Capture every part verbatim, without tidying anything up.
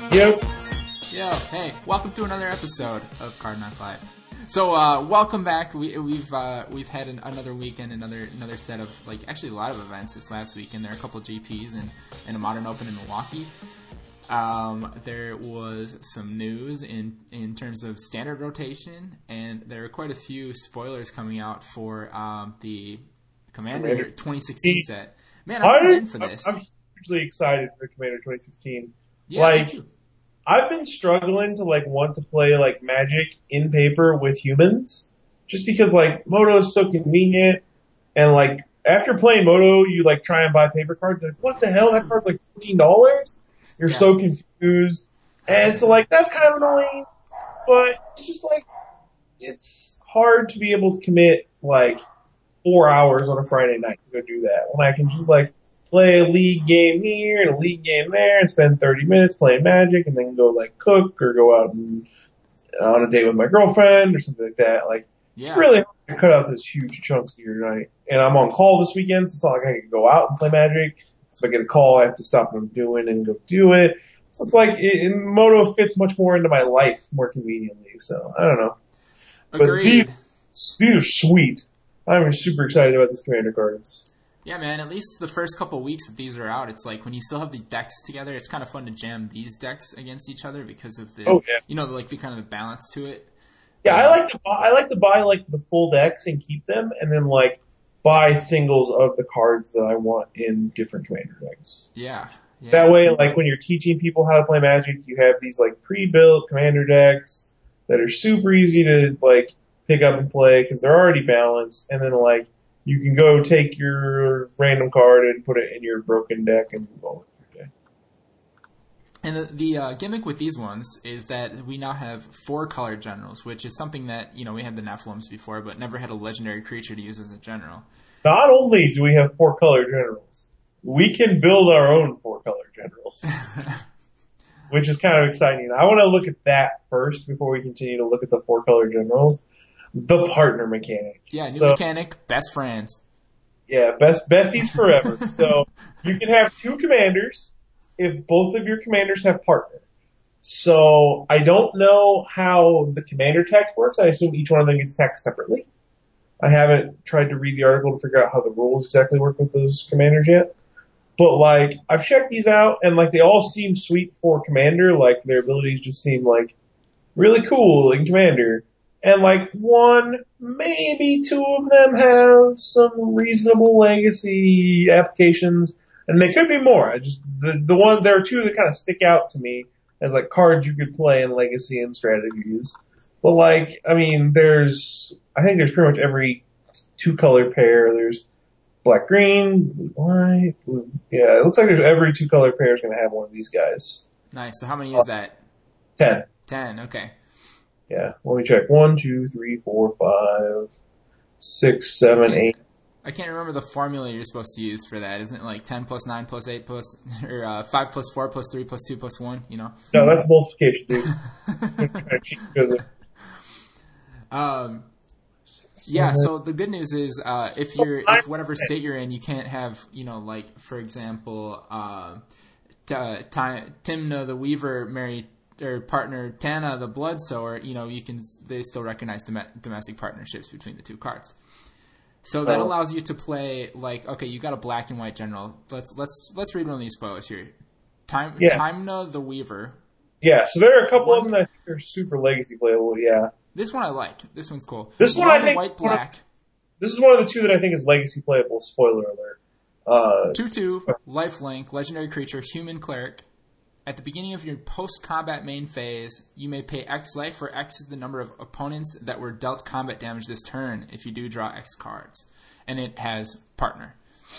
Yep. Yo, hey, welcome to another episode of Card nine five. So, uh, welcome back. We, we've uh, we've had an, another weekend, another another set of, like, actually a lot of events this last weekend. There are a couple of G Ps and, and a Modern Open in Milwaukee. Um, there was some news in, in terms of standard rotation, and there are quite a few spoilers coming out for um, the Commander, Commander twenty sixteen set. Man, I'm I, in for this. I'm, I'm hugely excited for Commander twenty sixteen. Yeah, like, me too. I've been struggling to, like, want to play, like, Magic in paper with humans, just because, like, Moto is so convenient, and, like, after playing Moto, you, like, try and buy paper cards, like, what the hell, that card's, like, fifteen dollars? You're yeah. so confused, and so, like, that's kind of annoying, but it's just, like, it's hard to be able to commit, like, four hours on a Friday night to go do that, when I can just, like, play a league game here and a league game there and spend thirty minutes playing Magic and then go, like, cook or go out and uh, on a date with my girlfriend or something like that. Like, yeah. It's really hard to cut out those huge chunks of your night. And I'm on call this weekend, so it's not like I can go out and play Magic. So if I get a call, I have to stop what I'm doing and go do it. So it's like, it, Moto fits much more into my life more conveniently. So, I don't know. Agreed. But these, these are sweet. I'm super excited about these Commander cards. Yeah, man, at least the first couple of weeks that these are out, it's like when you still have the decks together, it's kind of fun to jam these decks against each other because of the, oh, yeah. you know, the, like the kind of the balance to it. Yeah, um, I like to buy, I like to buy like the full decks and keep them, and then like buy singles of the cards that I want in different Commander decks. Yeah, yeah. That way, like when you're teaching people how to play Magic, you have these like pre-built Commander decks that are super easy to like pick up and play because they're already balanced, and then like you can go take your random card and put it in your broken deck and move on with your day. And the, the uh, gimmick with these ones is that we now have four color generals, which is something that, you know, we had the Nephilims before, but never had a legendary creature to use as a general. Not only do we have four color generals, we can build our own four color generals, which is kind of exciting. I want to look at that first before we continue to look at the four color generals. The partner mechanic. Yeah, new so, mechanic, best friends. Yeah, best besties forever. So you can have two commanders if both of your commanders have partner. So I don't know how the commander tax works. I assume each one of them gets taxed separately. I haven't tried to read the article to figure out how the rules exactly work with those commanders yet. But like, I've checked these out and like they all seem sweet for commander. Like their abilities just seem like really cool in commander. And like one, maybe two of them have some reasonable legacy applications, and they could be more. I just the the one there are two that kind of stick out to me as like cards you could play in legacy and strategies. But like, I mean, there's I think there's pretty much every two color pair. There's black green, blue white, blue. Yeah, it looks like there's every two color pair is going to have one of these guys. Nice. So how many is that? Ten. Ten. Okay. Yeah, let me check. One, two, three, four, five, six, seven, eight. I can't remember the formula you're supposed to use for that. Isn't it like ten plus nine plus eight plus, or uh, five plus four plus three plus two plus one, you know? No, that's multiplication, dude. um, yeah, so the good news is uh, if you're, if whatever state you're in, you can't have, you know, like, for example, uh, t- t- Timna the Weaver marry their partner Tana the Bloodsower, you know, you can they still recognize dom- domestic partnerships between the two cards. So that oh. allows you to play like, okay, you got a black and white general. Let's let's let's read one of these spoilers here. Time yeah. Timna the Weaver. Yeah, so there are a couple one, of them that I think are super legacy playable. Yeah, this one I like. This one's cool. This one I think white black. This is one of the two that I think is legacy playable. Spoiler alert. Uh, two two lifelink legendary creature human cleric. At the beginning of your post-combat main phase, you may pay X life, where X is the number of opponents that were dealt combat damage this turn if you do draw X cards. And it has partner.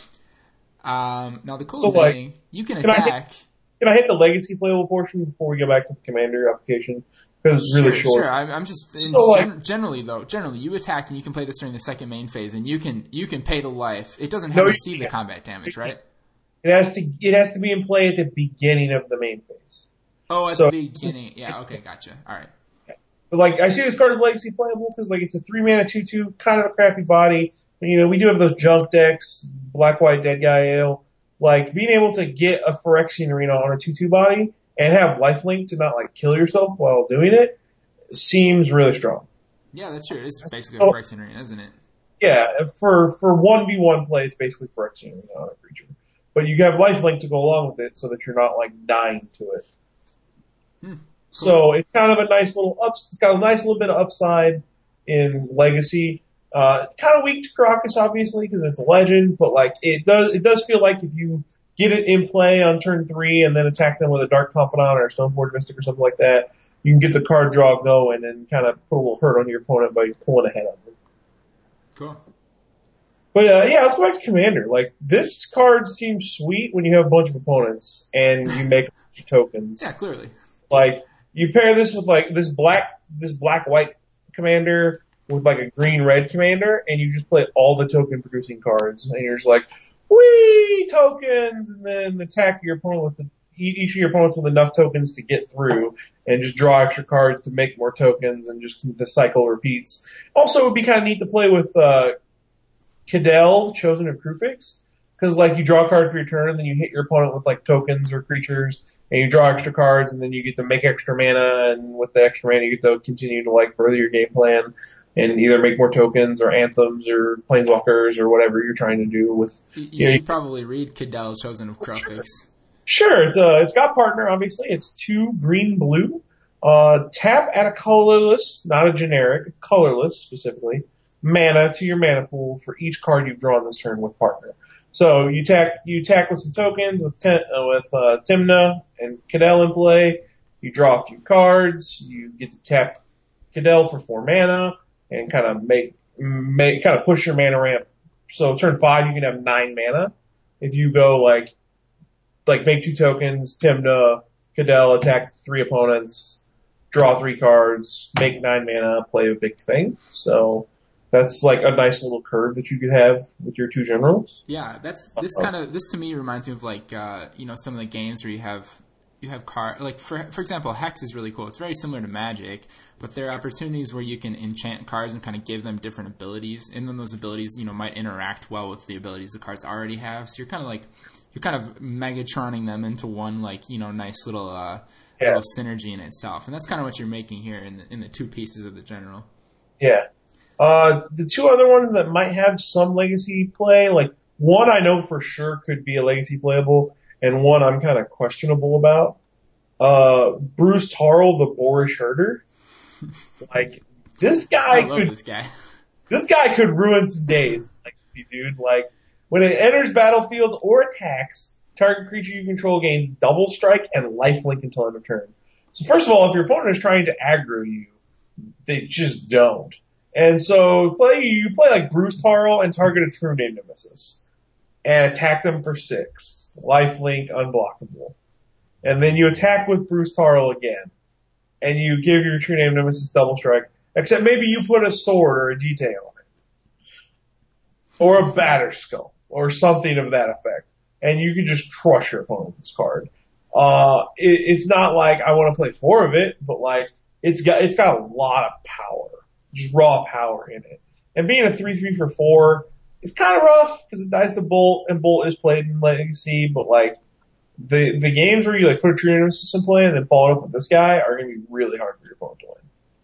Um, now, the cool so, thing, like, you can, can attack... I hit, can I hit the legacy playable portion before we go back to the commander application? Because it's really sure, short. Sure, I'm, I'm just... In so, gen- like, generally, though, generally, you attack and you can play this during the second main phase, and you can you can pay the life. It doesn't have no, to receive the combat damage, right? It has to it has to be in play at the beginning of the main phase. Oh, at so, the beginning. Yeah, okay, gotcha. All right. But, like, I see this card as legacy playable because, like, it's a three mana two two, kind of a crappy body. And, you know, we do have those junk decks, black, white, dead guy, ale. Like, being able to get a Phyrexian Arena on a two two body and have lifelink to not like kill yourself while doing it seems really strong. Yeah, that's true. It's basically a Phyrexian Arena, isn't it? Yeah, for for one v one play, it's basically Phyrexian Arena on a creature. But you have lifelink to go along with it so that you're not like dying to it. Hmm. Cool. So it's kind of a nice little ups. It's got a nice little bit of upside in Legacy. Uh, kind of weak to Karakas, obviously, because it's a legend. But like it does, it does feel like if you get it in play on turn three and then attack them with a Dark Confidant or a Stoneforge Mystic or something like that, you can get the card draw going and kind of put a little hurt on your opponent by pulling ahead of them. Cool. But uh, yeah, let's go back to Commander. Like this card seems sweet when you have a bunch of opponents and you make a bunch of tokens. Yeah, clearly. Like you pair this with like this black, this black white commander with like a green red commander, and you just play all the token producing cards, and you're just like, whee, tokens, and then attack your opponent with the, each of your opponents with enough tokens to get through, and just draw extra cards to make more tokens, and just the cycle repeats. Also, it would be kind of neat to play with uh Cadell, Chosen of Kruphix, because like you draw a card for your turn, and then you hit your opponent with like tokens or creatures, and you draw extra cards, and then you get to make extra mana, and with the extra mana you get to continue to like further your game plan and either make more tokens or anthems or planeswalkers or whatever you're trying to do with. You, you, you know, should probably read Cadell, Chosen of Kruphix. Sure, it's uh it's got partner obviously. It's two green blue. Uh, tap at a colorless, not a generic, colorless specifically, mana to your mana pool for each card you've drawn this turn with partner. So you tack you tack with some tokens with ten, uh, with uh, Tymna and Cadell in play. You draw a few cards. You get to tap Cadell for four mana and kind of make make kind of push your mana ramp. So turn five you can have nine mana if you go like like make two tokens, Tymna, Cadell, attack three opponents, draw three cards, make nine mana, play a big thing. So that's like a nice little curve that you could have with your two generals. Yeah, that's this kind of this to me reminds me of like uh, you know some of the games where you have you have card like for for example Hex is really cool. It's very similar to Magic, but there are opportunities where you can enchant cards and kind of give them different abilities, and then those abilities you know might interact well with the abilities the cards already have. So you're kind of like you're kind of Megatroning them into one like you know nice little uh, Yeah. little synergy in itself, and that's kind of what you're making here in the, in the two pieces of the general. Yeah. Uh, the two other ones that might have some legacy play, like one I know for sure could be a legacy playable, and one I'm kind of questionable about. Uh, Bruce Tarl, the Boorish Herder. Like, this guy I love could, this guy. this guy could ruin some days. Legacy, dude. Like, when it enters battlefield or attacks, target creature you control gains double strike and lifelink until end of turn. So first of all, if your opponent is trying to aggro you, they just don't. And so play you play like Bruce Tarl and target a True Name Nemesis and attack them for six. Lifelink unblockable. And then you attack with Bruce Tarl again. And you give your True Name Nemesis double strike. Except maybe you put a sword or a detail on it. Or a batter skull. Or something of that effect. And you can just crush your opponent with this card. Uh, it, it's not like I want to play four of it, but like, it's got, it's got a lot of power. Just raw power in it. And being a three three for four is kind of rough because it dies to Bolt, and Bolt is played in Legacy, but like, the, the games where you like put a True Nemesis in play and then follow it up with this guy are going to be really hard for your opponent to win.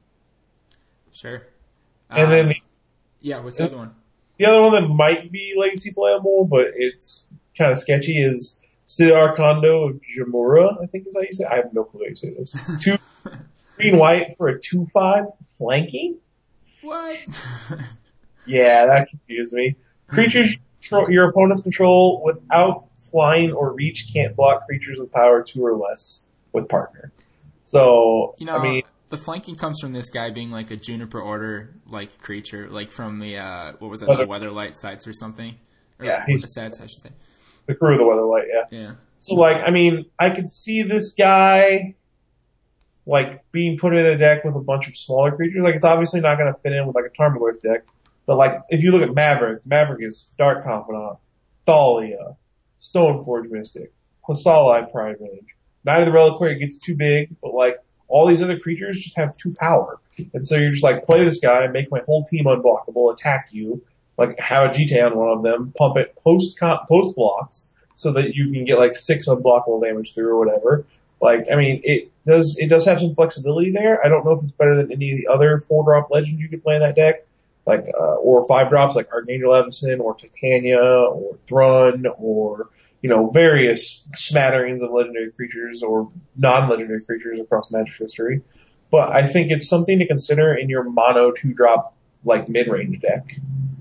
Sure. And um, then the, yeah, what's the other one? the other one that might be Legacy playable, but it's kind of sketchy is Sidar Kondo of Jamura, I think is how you say it. I have no clue how you say this. It's two green white for a two five flanking. What? Yeah, that confused me. Creatures you control, your opponents control without flying or reach can't block creatures with power two or less with partner. So, You know, I mean, the flanking comes from this guy being like a Juniper Order like creature, like from the uh, what was it, Weather- the Weatherlight sites or something? Or Yeah, he's- the sets, I should say. the crew of the Weatherlight, yeah. Yeah. So, like, I mean, I could see this guy, like, being put in a deck with a bunch of smaller creatures. Like, it's obviously not going to fit in with, like, a Tarmogoyf deck. But, like, if you look at Maverick, Maverick is Dark Confidant, Thalia, Stoneforge Mystic, Quasali Pride Mage. Night of the Reliquary gets too big, but, like, all these other creatures just have two power. And so you're just like, play this guy, make my whole team unblockable, attack you, like, have a G T A on one of them, pump it post post blocks, so that you can get, like, six unblockable damage through or whatever. Like, I mean, it does it does have some flexibility there. I don't know if it's better than any of the other four drop legends you could play in that deck, like uh, or five drops like Archangel Evanston or Titania or Thrun or you know various smatterings of legendary creatures or non-legendary creatures across Magic history. But I think it's something to consider in your mono two drop like mid range deck.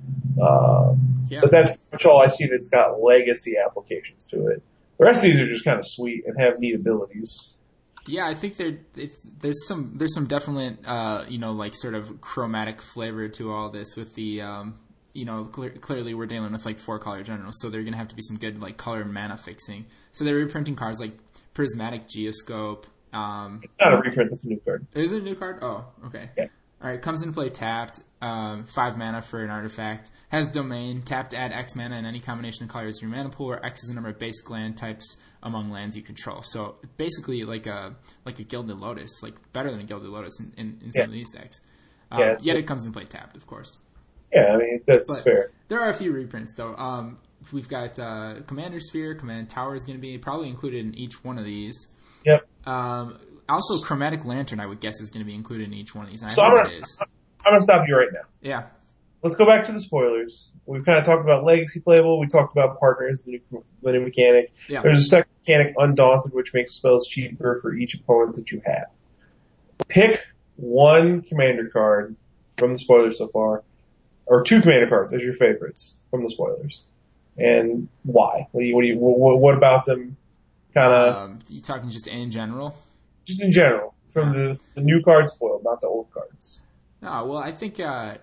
Uh, yeah. But that's pretty much all I see that's got legacy applications to it. The rest of these are just kind of sweet and have neat abilities. Yeah, I think there it's there's some there's some definite uh, you know like sort of chromatic flavor to all this with the um, you know clear, clearly we're dealing with like four color generals, so they're gonna have to be some good like color mana fixing. So they're reprinting cards like Prismatic Geoscope. Um, it's not a reprint; it's a new card. Is it a new card? Oh, okay. Yeah. All right, comes into play tapped, um, five mana for an artifact. Has domain, tap to add X mana in any combination of colors in your mana pool, where X is the number of basic land types among lands you control. So basically, like a like a Gilded Lotus, like better than a Gilded Lotus in, in, in some yeah. of these decks. Um, yeah, yet it comes into play tapped, of course. Yeah, I mean that's but fair. There are a few reprints though. Um, we've got uh, Commander Sphere, Command Tower is going to be probably included in each one of these. Yep. Um, also, Chromatic Lantern, I would guess, is going to be included in each one of these. And so I I'm hope gonna, it is. I'm gonna stop you right now. Yeah. Let's go back to the spoilers. We've kind of talked about legacy playable. We talked about partners, the new, the new mechanic. Yeah. There's a second mechanic, Undaunted, which makes spells cheaper for each opponent that you have. Pick one commander card from the spoilers so far, or two commander cards as your favorites from the spoilers, and why? What do you? What do you? What, what about them? Kind of. Um, you talking just in general? Just in general, from yeah. the, the new cards spoiled, not the old cards. No, well, I think uh,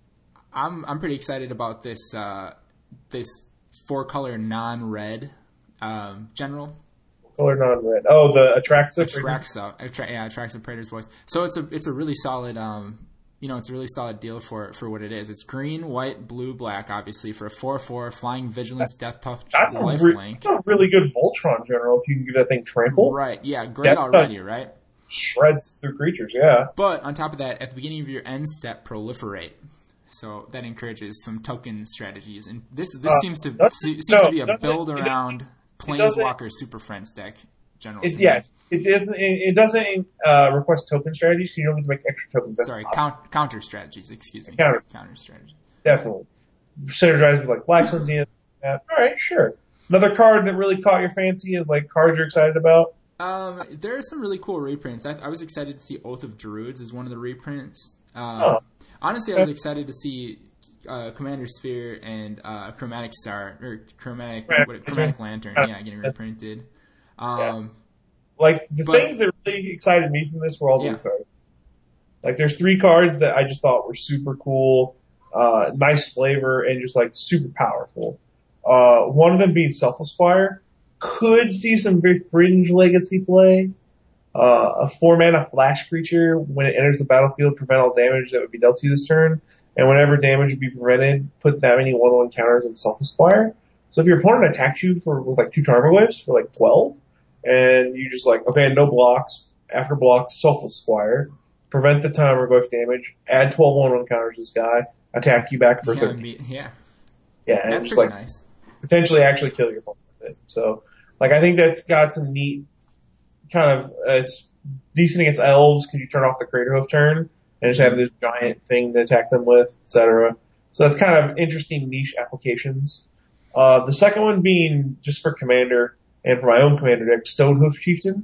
I'm I'm pretty excited about this uh, this four color non red um, general. Color non red. Oh, the Atraxa. Atraxa, Attra- yeah, Atraxa Praetor's Voice. So it's a it's a really solid um, you know it's a really solid deal for for what it is. It's green, white, blue, black, obviously for a four four flying vigilance, death puff, that's lifelink. That's a really good Voltron general if you can give that thing trample. Right. Yeah. Great already. Touch. Right. Shreds through creatures, yeah. But on top of that, at the beginning of your end step, proliferate. So that encourages some token strategies, and this this uh, seems to se- seems no, to be a build around Planeswalker Super Friends deck. General, it, yes, it doesn't. It doesn't uh, request token strategies. So you don't need to make extra tokens. That's Sorry, count, counter strategies. Excuse me. Counter, counter strategy. Definitely synergize with like Black Sun's. Yeah. All right, sure. Another card that really caught your fancy is like cards you're excited about. Um, there are some really cool reprints. I, I was excited to see Oath of Druids as one of the reprints. Um, oh. Honestly, I was excited to see uh, Commander Sphere and uh, Chromatic Star or Chromatic Chromatic, what, Chromatic Lantern, yeah, getting reprinted. Um, yeah. Like the but, things that really excited me from this were all yeah. these cards. Like there's three cards that I just thought were super cool, uh, nice flavor, and just like super powerful. Uh, one of them being Selfless Fire. Could see some very fringe legacy play. Uh, a four mana flash creature, when it enters the battlefield, prevent all damage that would be dealt to you this turn, and whenever damage would be prevented, put that many one one counters on Selfless Fire. So if your opponent attacks you for with like two Charmer Waves for like twelve, and you just like, okay, no blocks, after blocks, Selfless Fire, prevent the Charmer Wave damage, add twelve one one counters to this guy, attack you back for yeah, thirteen. Me, yeah. Yeah, and that's just pretty like nice. Potentially actually kill your opponent with it. So, like, I think that's got some neat kind of, uh, it's decent against elves because you turn off the Crater Hoof turn and just have this giant thing to attack them with, et cetera. So that's kind of interesting niche applications. Uh, the second one being just for Commander and for my own Commander deck, Stonehoof Chieftain.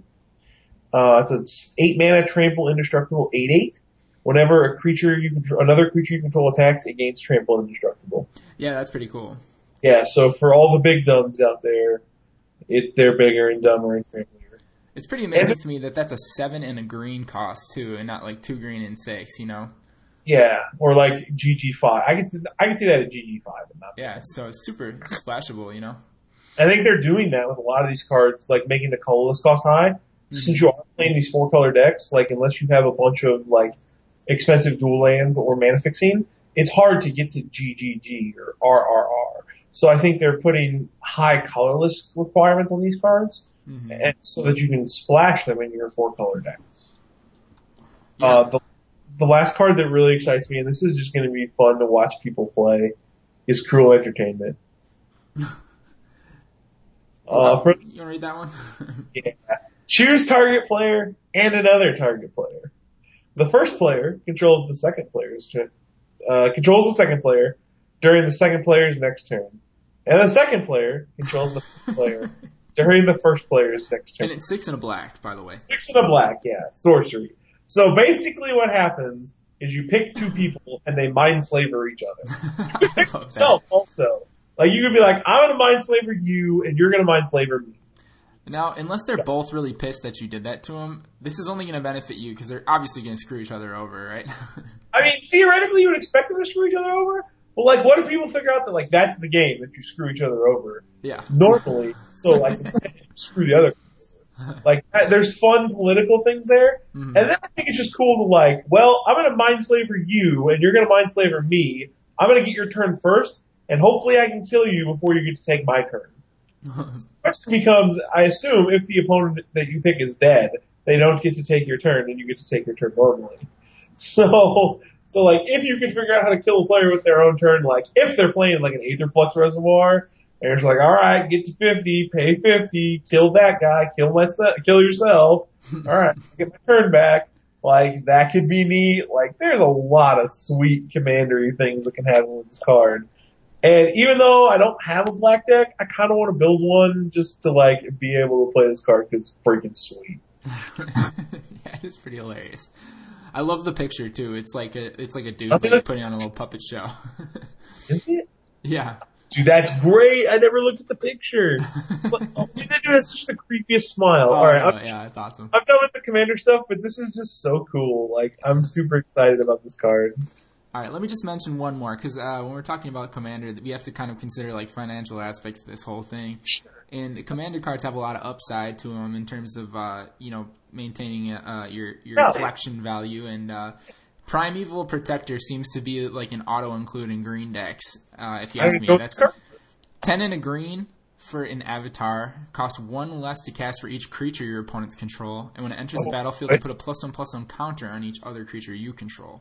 Uh, it's an eight mana trample indestructible eight eight. Whenever a creature you control, another creature you control attacks, it gains trample indestructible. Yeah, that's pretty cool. Yeah, so for all the big dumbs out there, it they're bigger and dumber and crazier. It's pretty amazing and, to me that that's a seven and a green cost too, and not like two green and six. You know? Yeah, or like G G five. I can see I can see that at G G five, but not. Yeah, so it's super splashable. You know? I think they're doing that with a lot of these cards, like making the colorless cost high. Mm-hmm. Since you are playing these four color decks, like unless you have a bunch of like expensive dual lands or mana fixing, it's hard to get to G G G or R R R. So I think they're putting high colorless requirements on these cards, mm-hmm. and so that you can splash them in your four color decks. Yeah. Uh, the, the last card that really excites me, and this is just going to be fun to watch people play, is Cruel Entertainment. uh, for, you want to read that one? yeah. Choose target player and another target player. The first player controls the second player's turn, uh, controls the second player during the second player's next turn. And the second player controls the first player during the first player's next turn. And it's six and a black, by the way. Six and a black, yeah. Sorcery. So basically what happens is you pick two people and they mind slaver each other. You pick yourself also. Like you could be like, I'm gonna mind slaver you and you're gonna mind slaver me. Now, unless they're both really pissed that you did that to them, this is only going to benefit you because they're obviously going to screw each other over, right? I mean, theoretically, you would expect them to screw each other over. But, like, what if people figure out that, like, that's the game, that you screw each other over? Yeah. Normally, so, like, it's like you screw the other people over. Like, there's fun political things there. Mm-hmm. And then I think it's just cool to, like, well, I'm going to mind slaver you, and you're going to mind slaver me. I'm going to get your turn first, and hopefully I can kill you before you get to take my turn. The question becomes, I assume, if the opponent that you pick is dead, they don't get to take your turn, and you get to take your turn normally. So, so like, if you can figure out how to kill a player with their own turn, like, if they're playing like an Aetherflux Reservoir, and it's like, alright, get to fifty, pay fifty, kill that guy, kill myself, kill yourself, alright, get my turn back, like, that could be neat. Like, there's a lot of sweet commandery things that can happen with this card. And even though I don't have a black deck, I kind of want to build one just to, like, be able to play this card because it's freaking sweet. Yeah, it's pretty hilarious. I love the picture, too. It's like a it's like a dude like, putting on a little puppet show. Is it? Yeah. Dude, that's great. I never looked at the picture. But, oh, dude, that dude has such the creepiest smile. Oh, All right, no, yeah, it's awesome. I'm done with the Commander stuff, but this is just so cool. Like, I'm super excited about this card. All right, let me just mention one more, because uh, when we're talking about Commander, we have to kind of consider like financial aspects of this whole thing. Sure. And the Commander cards have a lot of upside to them in terms of uh, you know maintaining uh, your your No. collection value. And uh, Primeval Protector seems to be like an auto-include in green decks. Uh, if you ask me, that's ten and a green for an Avatar. Costs one less to cast for each creature your opponents control, and when it enters Oh, the battlefield, right. you put a plus one plus one counter on each other creature you control.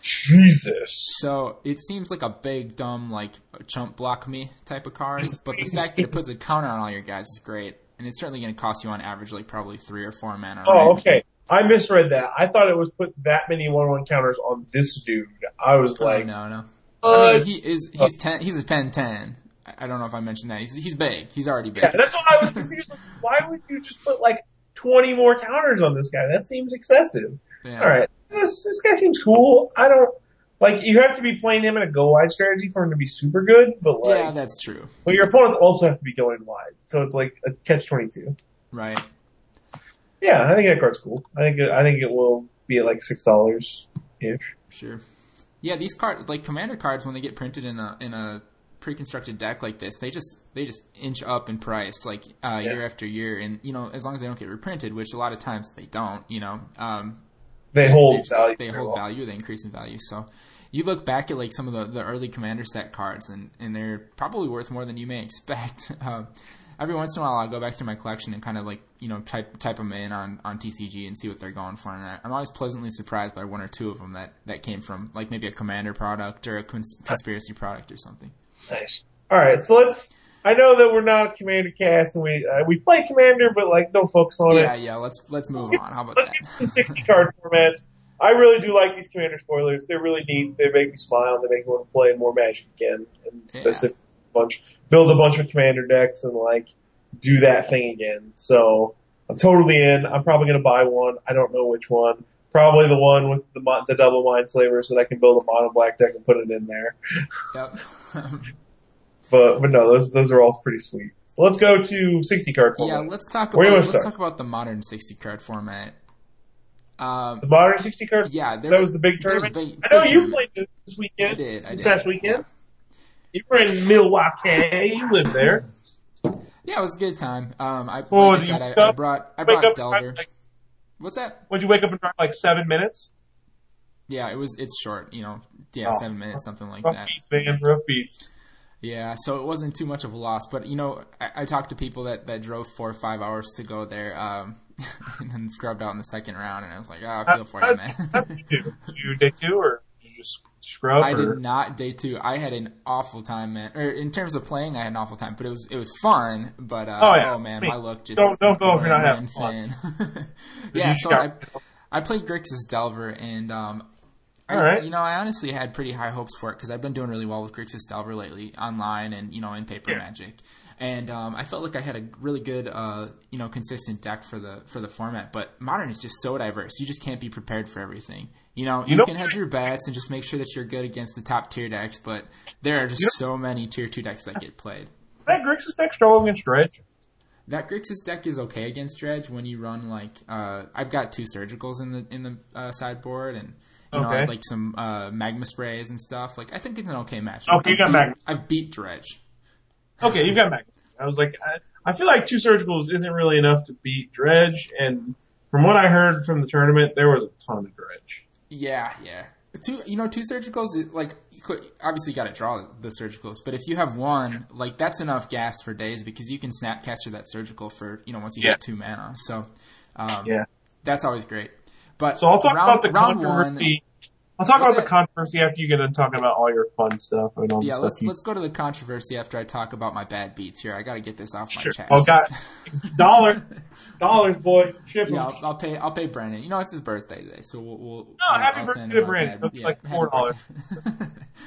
Jesus. So it seems like a big, dumb, like, chump block me type of card, but the fact that it puts a counter on all your guys is great, and it's certainly going to cost you on average like probably three or four mana. Oh, right? okay. I misread that. I thought it was put that many one one counters on this dude. I was Oh, like, no, no. uh, I mean, he is he's ten. He's a ten ten. I don't know if I mentioned that. He's he's big. He's already big. yeah, that's why I was confused. Like, why would you just put like twenty more counters on this guy? That seems excessive. Yeah. All right, this this guy seems cool. I don't like. You have to be playing him in a go wide strategy for him to be super good, but like, Yeah, that's true. well, your opponents also have to be going wide, so it's like a catch twenty two. Right. Yeah, I think that card's cool. I think it, I think it will be at like six dollars ish. Sure. Yeah, these cards, like Commander cards, when they get printed in a in a pre-constructed deck like this, they just they just inch up in price, like uh, Yeah. year after year, and you know, as long as they don't get reprinted, which a lot of times they don't, you know, um, They hold they, value. They very hold well. value. They increase in value. So you look back at like some of the, the early Commander set cards, and, and they're probably worth more than you may expect. Um, every once in a while, I'll go back through my collection and kind of like you know type type them in on, on T C G and see what they're going for. And I, I'm always pleasantly surprised by one or two of them that, that came from like maybe a Commander product or a cons- conspiracy product or something. Nice. All right, so let's. I know that we're not Commander cast, and we uh, we play Commander, but like don't focus on Yeah, it. yeah. Let's let's move Let's on. get, How about let's that? get some sixty card formats. I really do like these Commander spoilers. They're really neat. They make me smile. They make me want to play more Magic again, and specific bunch build a bunch of Commander decks and like do that thing again. So I'm totally in. I'm probably gonna buy one. I don't know which one. Probably the one with the mo- the double Mind Slaver, so that I can build a mono black deck and put it in there. Yep. But but no, those those are all pretty sweet. So let's go to sixty card Yeah, format. let's talk Where do you about wanna let's start? talk about the modern sixty card format. Um, The modern sixty card. yeah, there that was the big there was a tournament. big- I know big you tournament. played this weekend. I did. I this did. past weekend. You were in Milwaukee. You live there. Yeah, it was a good time. Um, I, Oh, like I did said, you I, wake I up- brought I Wake brought up. Delver. Like, What's that? would you wake up and drive like seven minutes? Yeah, it was. It's short. You know, yeah, Oh. seven minutes, something like Rough that. beats, man. Rough beats. Yeah, so it wasn't too much of a loss. But you know, I, I talked to people that, that drove four or five hours to go there, um, and then scrubbed out in the second round, and I was like, oh, I feel for how, you, man. How did you do? Did you day two or did you just scrub? I or? did not day two. I had an awful time, man. Or in terms of playing, I had an awful time, but it was it was fun. But uh, Oh, yeah. oh man, I mean, my luck just don't- don't go if you're not ran having fun. thin. Yeah, You so got- I I played Grixis Delver, and um, I, All right. you know, I honestly had pretty high hopes for it because I've been doing really well with Grixis Delver lately, online and you know in paper Yeah. Magic. And um, I felt like I had a really good, uh, you know, consistent deck for the for the format. But Modern is just so diverse; you just can't be prepared for everything. You know, you, You know- can hedge your bets and just make sure that you're good against the top tier decks. But there are just You know- so many tier two decks that get played. That Grixis deck struggle against Dredge. That Grixis deck is okay against Dredge when you run like uh, I've got two surgicals in the in the uh, sideboard and. You know, Okay. I had, like some uh, magma sprays and stuff. Like I think it's an okay match. Okay, you I've got beat, magma. I've beat Dredge. Okay, you've got Magma. I was like, I, I feel like two surgicals isn't really enough to beat Dredge, and from what I heard from the tournament, there was a ton of Dredge. Yeah, yeah. Two, you know, two surgicals. is- Like, you could, obviously, you got to draw the surgicals. But if you have one, like, that's enough gas for days because you can snapcaster that surgical for you know once you Yeah. get two mana. So, um, Yeah. that's always great. But So I'll talk round, about the round controversy. one. I'll talk What's about that? the controversy after you get done talking about all your fun stuff and all Yeah, the let's stuff you. let's go to the controversy after I talk about my bad beats here. I got to get this off my Sure. chest. Oh, God. Dollar. Dollars, boy. Ship 'em. Yeah, I'll, I'll pay. I'll pay Brennan. You know, it's his birthday today, so we'll. we'll No, I'll, happy I'll birthday send to him a Brennan. bad- That's like happy four dollars. birthday.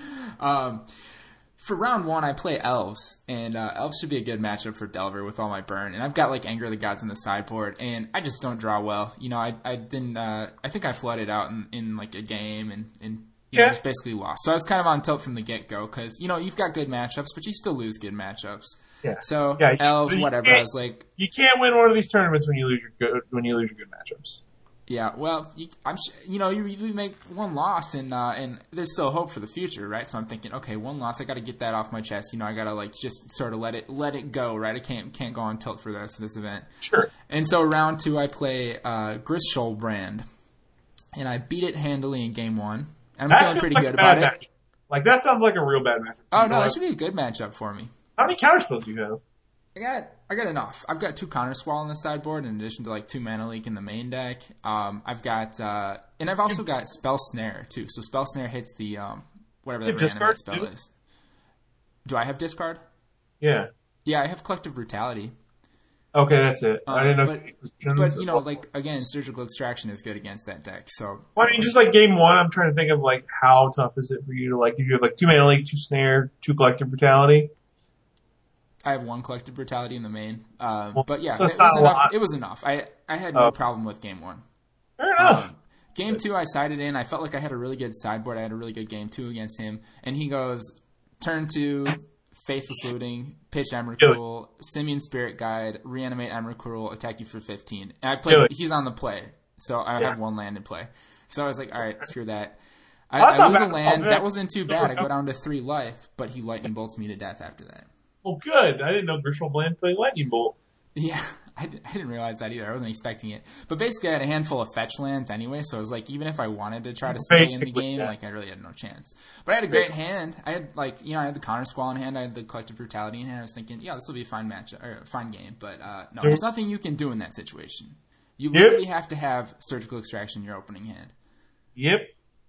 um, for round one, I play Elves, and uh, Elves should be a good matchup for Delver with all my burn. And I've got like Anger of the Gods on the sideboard, and I just don't draw well. You know, I I didn't. Uh, I think I flooded out in, in like a game, and and you know, Yeah. just basically lost. So I was kind of on tilt from the get go because you know you've got good matchups, but you still lose good matchups. Yeah. So Yeah, you- Elves, you whatever. can't- I was like, You can't win one of these tournaments when you lose your good when you lose your good matchups. yeah, well, you, I'm sh- you know you, you make one loss and uh, and there's still hope for the future, right? So I'm thinking, okay, one loss, I got to get that off my chest. You know, I got to like just sort of let it let it go, right? I can't can't go on tilt for the rest of this event. Sure. And so round two, I play uh, Gristol Brand, and I beat it handily in game one. And I'm That feeling feels pretty like good a bad about it. matchup. Like that sounds like a real bad matchup. Oh You no, know, that should be a good matchup for me. How many counterspells do you have? I got I got enough. I've got two Counter Squall on the sideboard in addition to like two Mana Leak in the main deck. Um, I've got uh, and I've also got Spell Snare too. So Spell Snare hits the um, whatever You that have reanimate discard, spell too? is. Do I have discard? Yeah. Yeah, I have Collective Brutality. Okay, that's it. Uh, I didn't know. but- if it was But gems. you know, like again, Surgical Extraction is good against that deck. So Well, I mean, just like game one, I'm trying to think of like how tough is it for you to like if you have like two mana leak, two snare, two collective brutality. I have one Collective Brutality in the main. Um, Well, but yeah, so it it's was not a enough. lot. It was enough. I I had no Oh. problem with game one. Fair enough. Um, game two, I sided in. I felt like I had a really good sideboard. I had a really good game two against him. And he goes, turn two, Faithless Looting, pitch Emrakul, Simian Spirit Guide, reanimate Emrakul, attack you for fifteen. And I Kill played, it. he's on the play. So I Yeah. have one land in play. So I was like, all right, screw that. I, That's I not lose a bad. land. Oh, That wasn't too bad. I no. go down to three life, but he lightning bolts me to death after that. Well, good. I didn't know Grisham Bland played lightning bolt. Yeah, I, di- I didn't realize that either. I wasn't expecting it. But basically, I had a handful of fetch lands anyway, so it was like, even if I wanted to try to stay in the Basically, game, yeah. like, I really had no chance. But I had a great Basically. hand. I had, like, you know, I had the Counter Squall in hand, I had the Collective Brutality in hand. I was thinking, yeah, this will be a fine match, or a fine game. But, uh, no, there's nothing you can do in that situation. You Yep. literally have to have Surgical Extraction in your opening hand. Yep.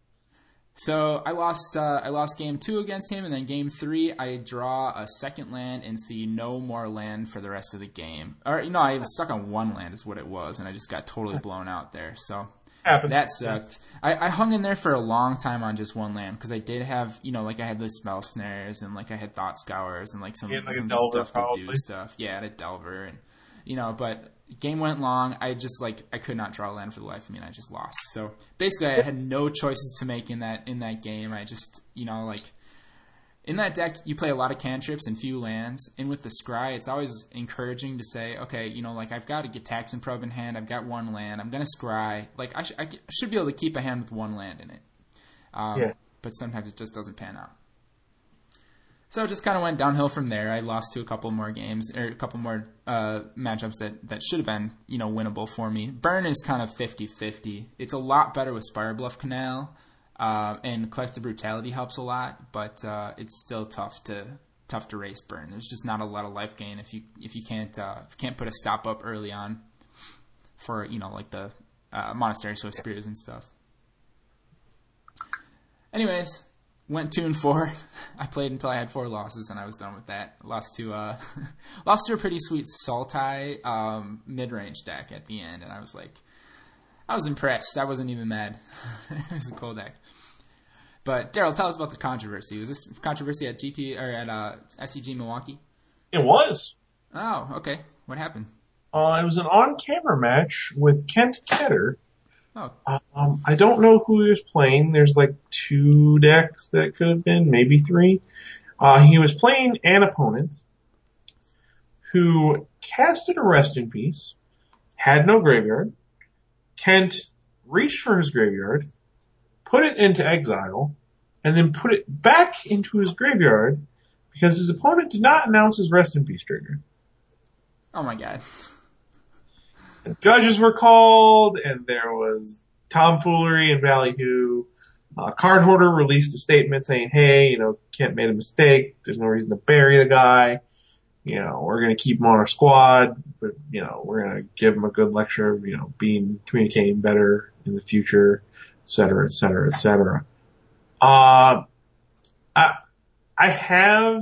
So I lost. Uh, I lost game two against him, and then game three, I draw a second land and see no more land for the rest of the game. Or you know, I was stuck on one land, is what it was, and I just got totally blown out there. So Happens. that sucked. I, I hung in there for a long time on just one land because I did have, you know, like I had the spell snares and like I had thought scours and like some Yeah, like a some Delver, stuff to do probably. stuff. Yeah, I had a Delver and you know, but game went long. I just like I could not draw a land for the life of me, and I just lost. So basically, I had no choices to make in that in that game. I just you know like in that deck, you play a lot of cantrips and few lands. And with the Scry, it's always encouraging to say, okay, you know, like I've got to get Tax and Probe in hand. I've got one land. I'm gonna Scry. Like I, sh- I should be able to keep a hand with one land in it. Um, Yeah. But sometimes it just doesn't pan out. So it just kind of went downhill from there. I lost to a couple more games, or a couple more uh, matchups that, that should have been, you know, winnable for me. Burn is kind of fifty-fifty. It's a lot better with Spire Bluff Canal, uh, and Collective Brutality helps a lot, but uh, it's still tough to tough to race Burn. There's just not a lot of life gain if you if you can't uh, if you can't put a stop up early on for, you know, like the uh, Monastery Swift Spears and stuff. Anyways, went two and four. I played until I had four losses, and I was done with that. Lost to uh, lost to a pretty sweet Sultai um, mid range deck at the end, and I was like, I was impressed. I wasn't even mad. It was a cool deck. But Daryl, tell us about the controversy. Was this controversy at G P or at uh, S C G Milwaukee? It was. Oh, okay. What happened? Uh, it was an on-camera match with Kent Ketter. Oh. Um, I don't know who he was playing. There's like two decks that could have been, maybe three. Uh, he was playing an opponent who casted a Rest in Peace, had no graveyard. Kent reached for his graveyard, put it into exile, and then put it back into his graveyard because his opponent did not announce his Rest in Peace trigger. Oh my god. The judges were called, and there was tomfoolery and ballyhoo. Uh, Card Hoarder released a statement saying, hey, you know, Kent made a mistake. There's no reason to bury the guy. You know, we're going to keep him on our squad, but, you know, we're going to give him a good lecture of, you know, being, communicating better in the future, et cetera, et cetera, et cetera. Uh, I, I have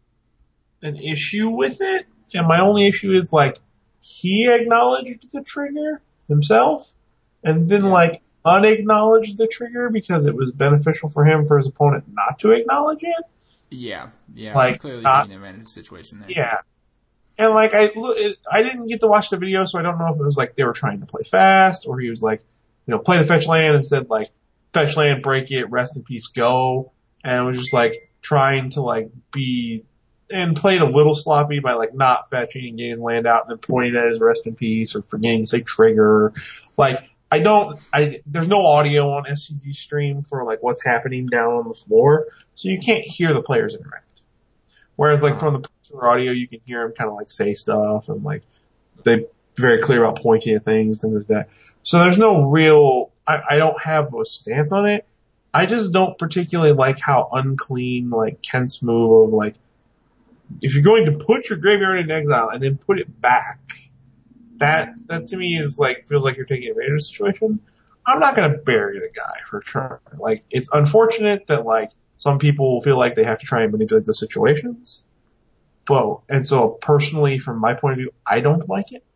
an issue with it, and my only issue is, like, he acknowledged the trigger himself, and then, like, unacknowledged the trigger because it was beneficial for him for his opponent not to acknowledge it. Yeah, yeah. Like, clearly uh, taking advantage of the situation there. Yeah. And, like, I, I didn't get to watch the video, so I don't know if it was, like, they were trying to play fast, or he was, like, you know, play the fetch land and said, like, fetch land, break it, rest in peace, go. And it was just, like, trying to, like, be, and played a little sloppy by, like, not fetching and getting his land out and then pointing at his rest in peace or forgetting to say trigger. Like, I don't, I, there's no audio on S C G stream for, like, what's happening down on the floor, so you can't hear the players interact. Whereas, like, from the producer audio, you can hear them kind of, like, say stuff, and, like, they're very clear about pointing at things, things like that. So there's no real, I, I don't have a stance on it. I just don't particularly like how unclean, like, Kent's move of, like, if you're going to put your graveyard in exile and then put it back, that, that to me is, like, feels like you're taking advantage of the situation. I'm not gonna bury the guy, for sure. Like, it's unfortunate that, like, some people feel like they have to try and manipulate those situations. But, and so personally, from my point of view, I don't like it.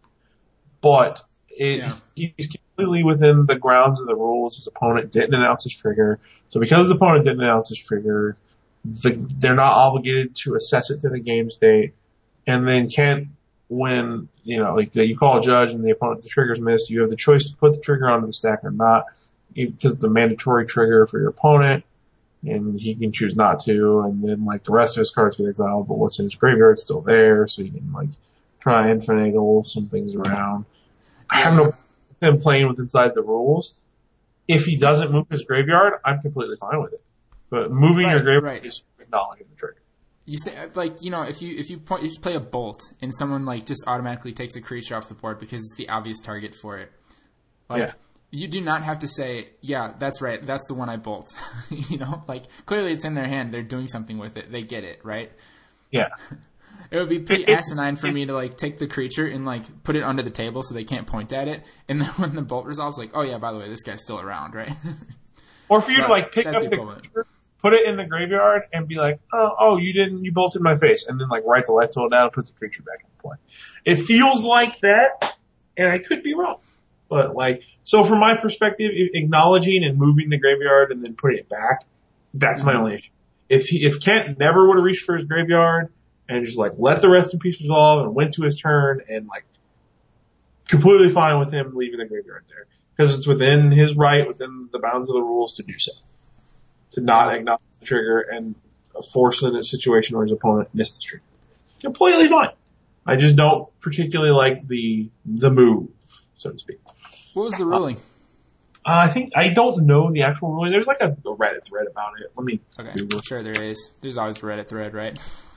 But it, yeah. he's completely within the grounds of the rules. His opponent didn't announce his trigger. So because his opponent didn't announce his trigger, the, they're not obligated to assess it to the game state. And then Kent, when, you know, like you call a judge and the opponent, the trigger's missed, you have the choice to put the trigger onto the stack or not, because it's a mandatory trigger for your opponent. And he can choose not to, and then, like, the rest of his cards get exiled, but what's in his graveyard's still there, so you can, like, try and finagle some things around. I have no problem with him playing with inside the rules. If he doesn't move his graveyard, I'm completely fine with it. But moving right, your graveyard right. is acknowledging the trigger. You say, like, you know, if you if you, point, if you play a bolt and someone, like, just automatically takes a creature off the board because it's the obvious target for it, like, yeah. You do not have to say, yeah, that's right, that's the one I bolt. You know, like, clearly it's in their hand, they're doing something with it, they get it, right? Yeah. It would be pretty it's, asinine for it's, me to, like, take the creature and, like, put it under the table so they can't point at it, and then when the bolt resolves, like, oh yeah, by the way, this guy's still around, right? Or for you but to, like, pick up the, the creature, put it in the graveyard, and be like, oh, oh, you didn't, you bolted my face, and then, like, write the life total down and put the creature back in play. It feels like that, and I could be wrong. But, like, so from my perspective, acknowledging and moving the graveyard and then putting it back, that's my only issue. If he, if Kent never would have reached for his graveyard and just, like, let the rest in peace resolve and went to his turn and, like, completely fine with him leaving the graveyard there. Because it's within his right, within the bounds of the rules to do so. To not acknowledge the trigger and force in a situation where his opponent missed the trigger. Completely fine. I just don't particularly like the, the move, so to speak. What was the ruling? Uh, I think, I don't know the actual ruling. There's like a, a Reddit thread about it. Let me Okay, Google. Sure there is. There's always a Reddit thread, right?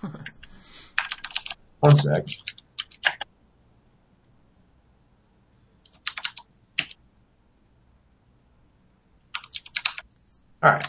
One sec. Alright.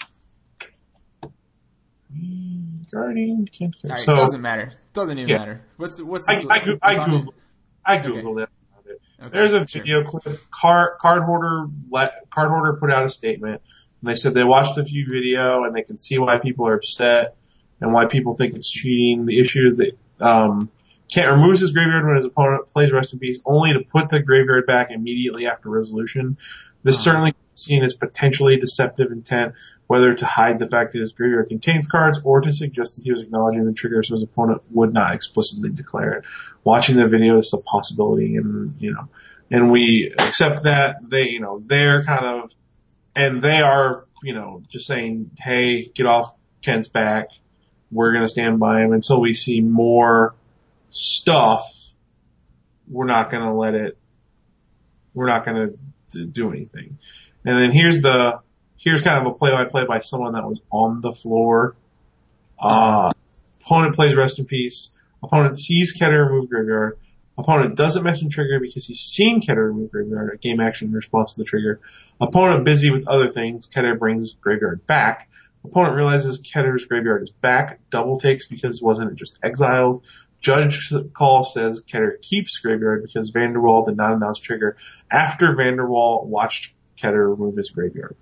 Guardian, can't All right, so, doesn't matter. Doesn't even yeah. matter. What's the, what's I, this, I, I, I Googled, I Googled okay. it. Okay, There's a sure. video clip. Card, card Hoarder let, Card Hoarder put out a statement And they said they watched the few video and they can see why people are upset and why people think it's cheating. The issue is that um, Kent removes his graveyard when his opponent plays Rest in Peace, only to put the graveyard back immediately after resolution. This uh-huh. certainly seen as potentially deceptive intent, whether to hide the fact that his graveyard contains cards or to suggest that he was acknowledging the trigger so his opponent would not explicitly declare it. Watching the video is a possibility, and you know, and we accept that they, you know, they're kind of, and they are, you know, just saying, hey, get off Kent's back. We're gonna stand by him until we see more stuff. We're not gonna let it. We're not gonna do anything. And then here's the. Here's kind of a play-by-play by someone that was on the floor. Uh, opponent plays Rest in Peace. Opponent sees Keter remove graveyard. Opponent doesn't mention trigger because he's seen Keter remove graveyard, a game action in response to the trigger. Opponent busy with other things. Keter brings graveyard back. Opponent realizes Keter's graveyard is back. Double takes because wasn't it just exiled. Judge call says Keter keeps graveyard because Vanderwall did not announce trigger after Vanderwall watched Keter remove his graveyard.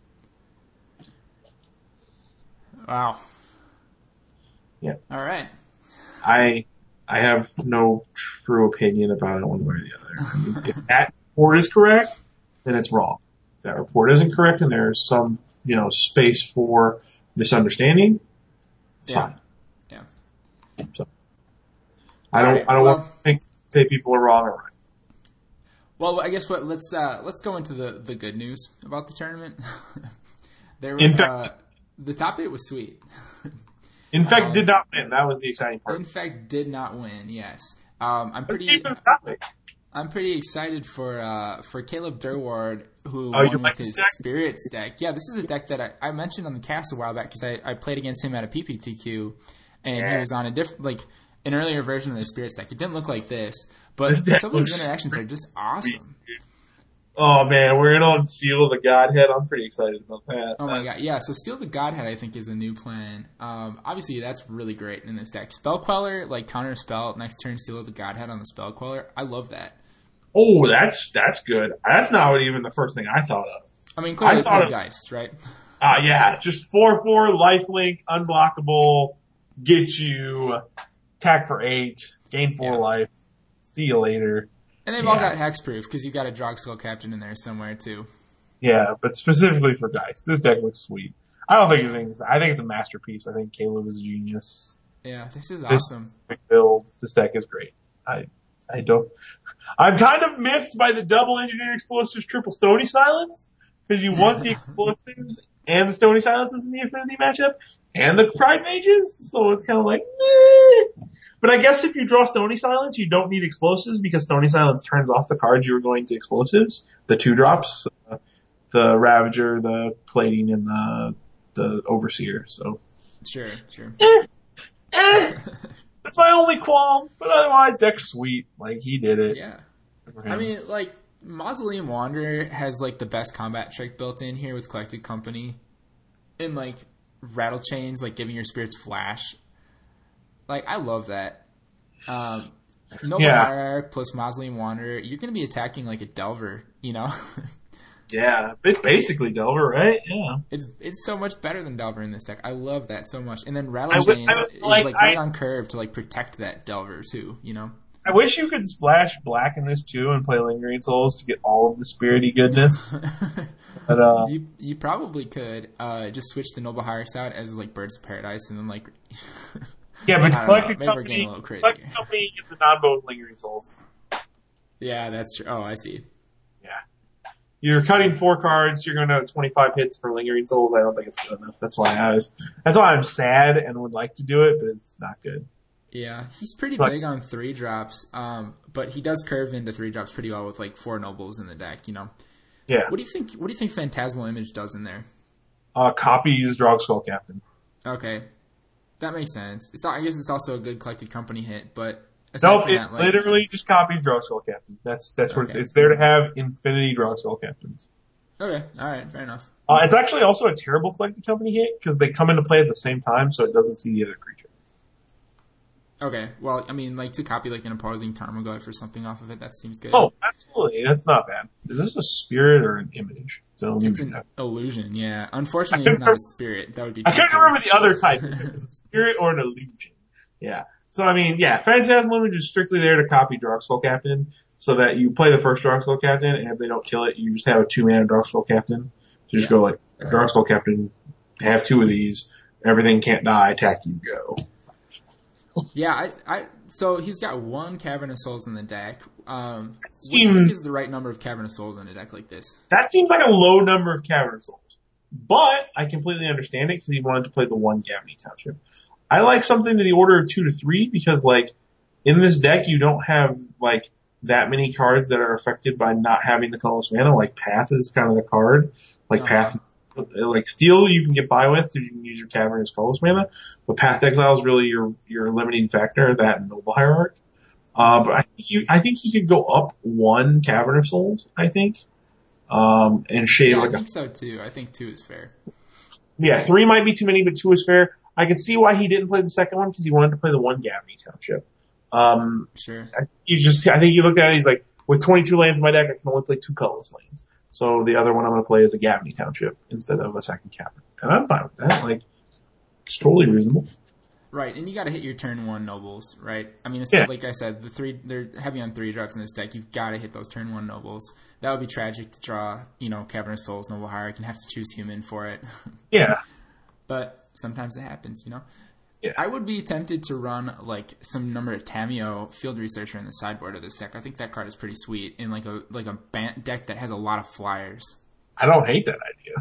Wow. Yeah. All right. I I have no true opinion about it one way or the other. I mean, if that report is correct, then it's wrong. If that report isn't correct and there's some, you know, space for misunderstanding, it's yeah. fine. Yeah. So I don't right, I don't well, want to think, say people are wrong or right. Well, I guess what let's uh, let's go into the, the good news about the tournament. there were, In fact, uh, the top eight was sweet. In fact, um, did not win. That was the exciting part. In fact, did not win. Yes, um, I'm Let's pretty. keep it topic. I'm pretty excited for uh, for Caleb Durward, who Oh, you won like with his this deck? Spirits deck. Yeah, this is a deck that I, I mentioned on the cast a while back because I, I played against him at a P P T Q, and Yeah. he was on a different, like an earlier version of the Spirits deck. It didn't look like this, but This deck some of his looks interactions are just awesome. Oh man, we're in on Seal the Godhead. I'm pretty excited about that. Oh my That's- god, yeah. So Steal the Godhead, I think, is a new plan. Um, obviously, that's really great in this deck. Spell Queller, like counter spell next turn, Steal the Godhead on the Spell Queller. I love that. Oh, that's that's good. That's not what even the first thing I thought of. I mean, clearly I it's thought no of- Geist, right? Ah, uh, yeah, just four four lifelink, unblockable, get you, attack for eight, gain four Yeah. life. See you later. And they've Yeah. all got hexproof because you got a Drogskull Captain in there somewhere too. Yeah, but specifically for Geist, this deck looks sweet. I don't think it's. I think it's a masterpiece. I think Caleb is a genius. Yeah, this is This awesome. build, this deck is great. I I don't. I'm kind of miffed by the double engineer explosives, triple Stony Silence, because you want the explosives and the Stony Silences in the Affinity matchup, and the Pride Mages, so it's kind of like, eh. But I guess if you draw Stony Silence, you don't need explosives because Stony Silence turns off the cards you were going to explosives, the two drops, uh, the Ravager, the Plating, and the the Overseer. So Sure, sure. eh, eh. That's my only qualm. But otherwise, deck's sweet. Like he did it. Yeah. I mean, like, Mausoleum Wanderer has, like, the best combat trick built in here with Collected Company. And, like, Rattle Chains, like, giving your spirits flash. Like, I love that. Um, Noble Yeah. Hierarch plus Mausoleum Wanderer, you're going to be attacking, like, a Delver, you know? Yeah, it's basically Delver, right? Yeah. It's it's so much better than Delver in this deck. I love that so much. And then Rattle I would- Chains I would- is, like, like, right I- on curve to, like, protect that Delver, too, you know? I wish you could splash black in this too and play Lingering Souls to get all of the spirity goodness. But uh, You you probably could uh, just switch the Noble Hierarchs out as like Birds of Paradise and then like yeah, but I don't know. Collected Maybe we're Company, getting a little crazy. Collected Company is the non-bow Lingering Souls. yeah, that's true. Oh, I see. Yeah. You're cutting four cards, you're going to have twenty-five hits for Lingering Souls. I don't think it's good enough. That's why I was, that's why I'm sad and would like to do it, but it's not good. Yeah, he's pretty Like- big on three drops, um, but he does curve into three drops pretty well with like four nobles in the deck. You know, Yeah. what do you think? What do you think Phantasmal Image does in there? Uh, copies Drogskull Captain. Okay, that makes sense. It's I guess it's also a good Collected Company hit, but aside Nope, from it that, like, literally just copies Drogskull Captain. That's, that's what it's, Okay. it's there to have infinity Drogskull Captains. okay, all right, fair enough. Uh, it's actually also a terrible Collected Company hit because they come into play at the same time, so it doesn't see the other creature. Okay, well, I mean, like to copy like an opposing Tarmogoyf or something off of it, that seems good. Oh, absolutely. That's not bad. Is this a spirit or an image? It's an illusion. It's an illusion, yeah. Unfortunately, it's not a spirit. That would be. I couldn't remember the other type. Is it a spirit or an illusion? Yeah. So, I mean, yeah, Phantasmal Image is strictly there to copy Darkskull Captain so that you play the first Darkskull Captain, and if they don't kill it, you just have a two-mana Darkskull Captain. So you just Yeah. go like, Darkskull Captain, have two of these, everything can't die, attack you, go. Yeah, I, I, so he's got one Cavernous Souls in the deck. Um, what do seems, you think is the right number of Cavernous Souls in a deck like this? That seems like a low number of Cavern Souls. But I completely understand it because he wanted to play the one Gavony Township. I like something to the order of two to three because, like, in this deck you don't have, like, that many cards that are affected by not having the colorless mana. Like, Path is kind of the card. Like, Uh-huh. Path, like, Steel you can get by with because you can use your Cavern as colorless mana. But Path to Exile is really your, your limiting factor, that and Noble Hierarch. Uh, but I think you, I think he could go up one Cavern of Souls, I think. Um, and shade Yeah, like I a think so too. I think two is fair. Yeah, three might be too many, but two is fair. I can see why he didn't play the second one because he wanted to play the one Gavony Township. Um, Sure. you just, I think you looked at it, he's like, with twenty-two lands in my deck, I can only play two colorless lands. So the other one I'm going to play is a Gavony Township instead of a second Cavern. And I'm fine with that. Like, it's totally reasonable. Right, and you got to hit your turn one nobles, right? I mean, it's, Yeah. like I said, the three they're heavy on three drops in this deck. You've got to hit those turn one nobles. That would be tragic to draw, you know, Cavernous Souls, Noble Hierarch, and have to choose human for it. Yeah. But sometimes it happens, you know. Yeah. I would be tempted to run like some number of Tameo Field Researcher in the sideboard of this deck. I think that card is pretty sweet in like a like a bant deck that has a lot of flyers. I don't hate that idea.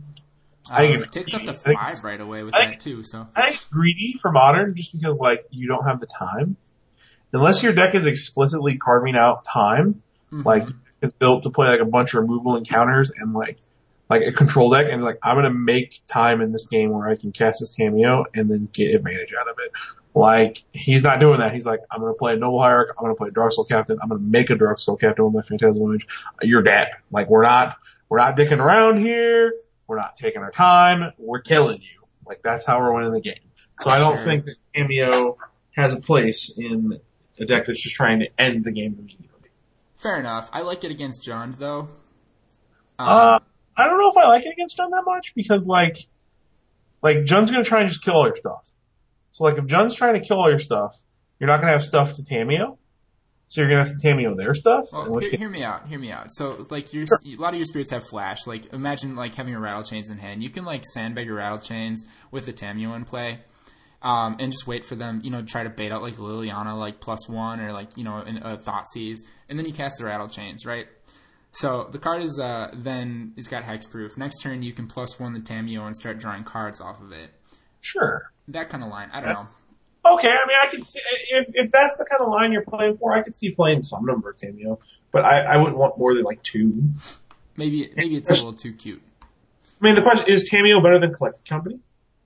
I think Um, it's it takes up greedy. to I think five it's- right away with I think- that too. So I think it's greedy for Modern just because, like, you don't have the time. Unless your deck is explicitly carving out time, Mhm. like, it's built to play, like, a bunch of removal encounters and, like, like a control deck, and, like, I'm gonna make time in this game where I can cast this Tameo and then get advantage out of it. Like, he's not doing that. He's like, I'm gonna play a Noble Hierarch, I'm gonna play a Darkskull Captain, I'm gonna make a Darkskull Captain with my Phantasmal Image. You're dead. Like, we're not, we're not dicking around here. We're not taking our time. We're killing you. Like, that's how we're winning the game. So I don't Sure. think that Cameo has a place in a deck that's just trying to end the game immediately. fair enough. I like it against Jund though. Um, Uh, I don't know if I like it against Jund that much because, like, like Jund's gonna try and just kill all your stuff. So, like, if Jund's trying to kill all your stuff, you're not gonna have stuff to Tameo. So you're gonna have to Tameo their stuff. Well, in which hear, case- hear me out. Hear me out. So, like, your a lot of your spirits have flash. Like, imagine like having a rattle chains in hand. You can like sandbag your rattle chains with the Tameo in play, um, and just wait for them. You know, try to bait out like Liliana, like plus one, or like you know, in a Thoughtseize, and then you cast the rattle chains, right? So the card is uh, then it's got hexproof. Next turn, you can plus one the Tameo and start drawing cards off of it. Sure. That kind of line. I don't know. Okay, I mean, I could see, if, if that's the kind of line you're playing for, I could see playing some number of Tameo, but I, I wouldn't want more than like two. Maybe maybe it's a little too cute. I mean, the question is, Tameo better than Collected Company?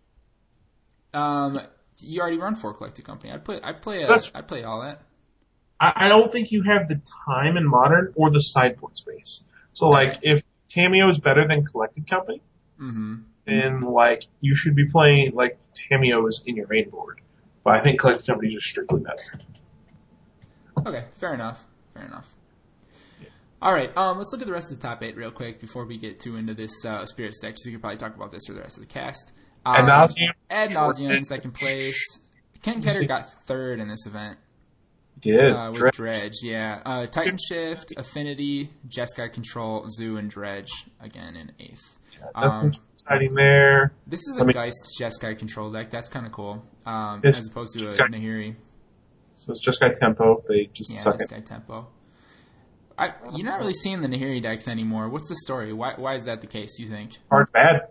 Um, you already run four collected company. I'd play. I'd play. A, That's- I'd play all that. I, I don't think you have the time in Modern or the sideboard space. So, like, if Tameo is better than Collected Company, Mm-hmm. then, like, you should be playing, like, Tameo is in your main board. But I think Collected Company is just strictly better. Okay, fair enough. Fair enough. All right, um, let's look at the rest of the top eight real quick before we get too into this uh, Spirits deck, so we could probably talk about this for the rest of the cast. Um, Ad nauseam. Ad nauseam in second place. Ken Ketter got third in this event Did. uh, with Dredge. Dredge. Yeah, uh, Titan Shift, Affinity, Jeskai Control, Zoo, and Dredge again in eighth. Um, Nothing exciting there. this is I a mean- Geist Jeskai Control deck. That's kind of cool, um, It's as opposed to a Jeskai- Nahiri. So it's just got tempo. They just Yeah, suck this it. guy Tempo. I, you're not really seeing the Nahiri decks anymore. What's the story? Why why is that the case, you think? Card's bad.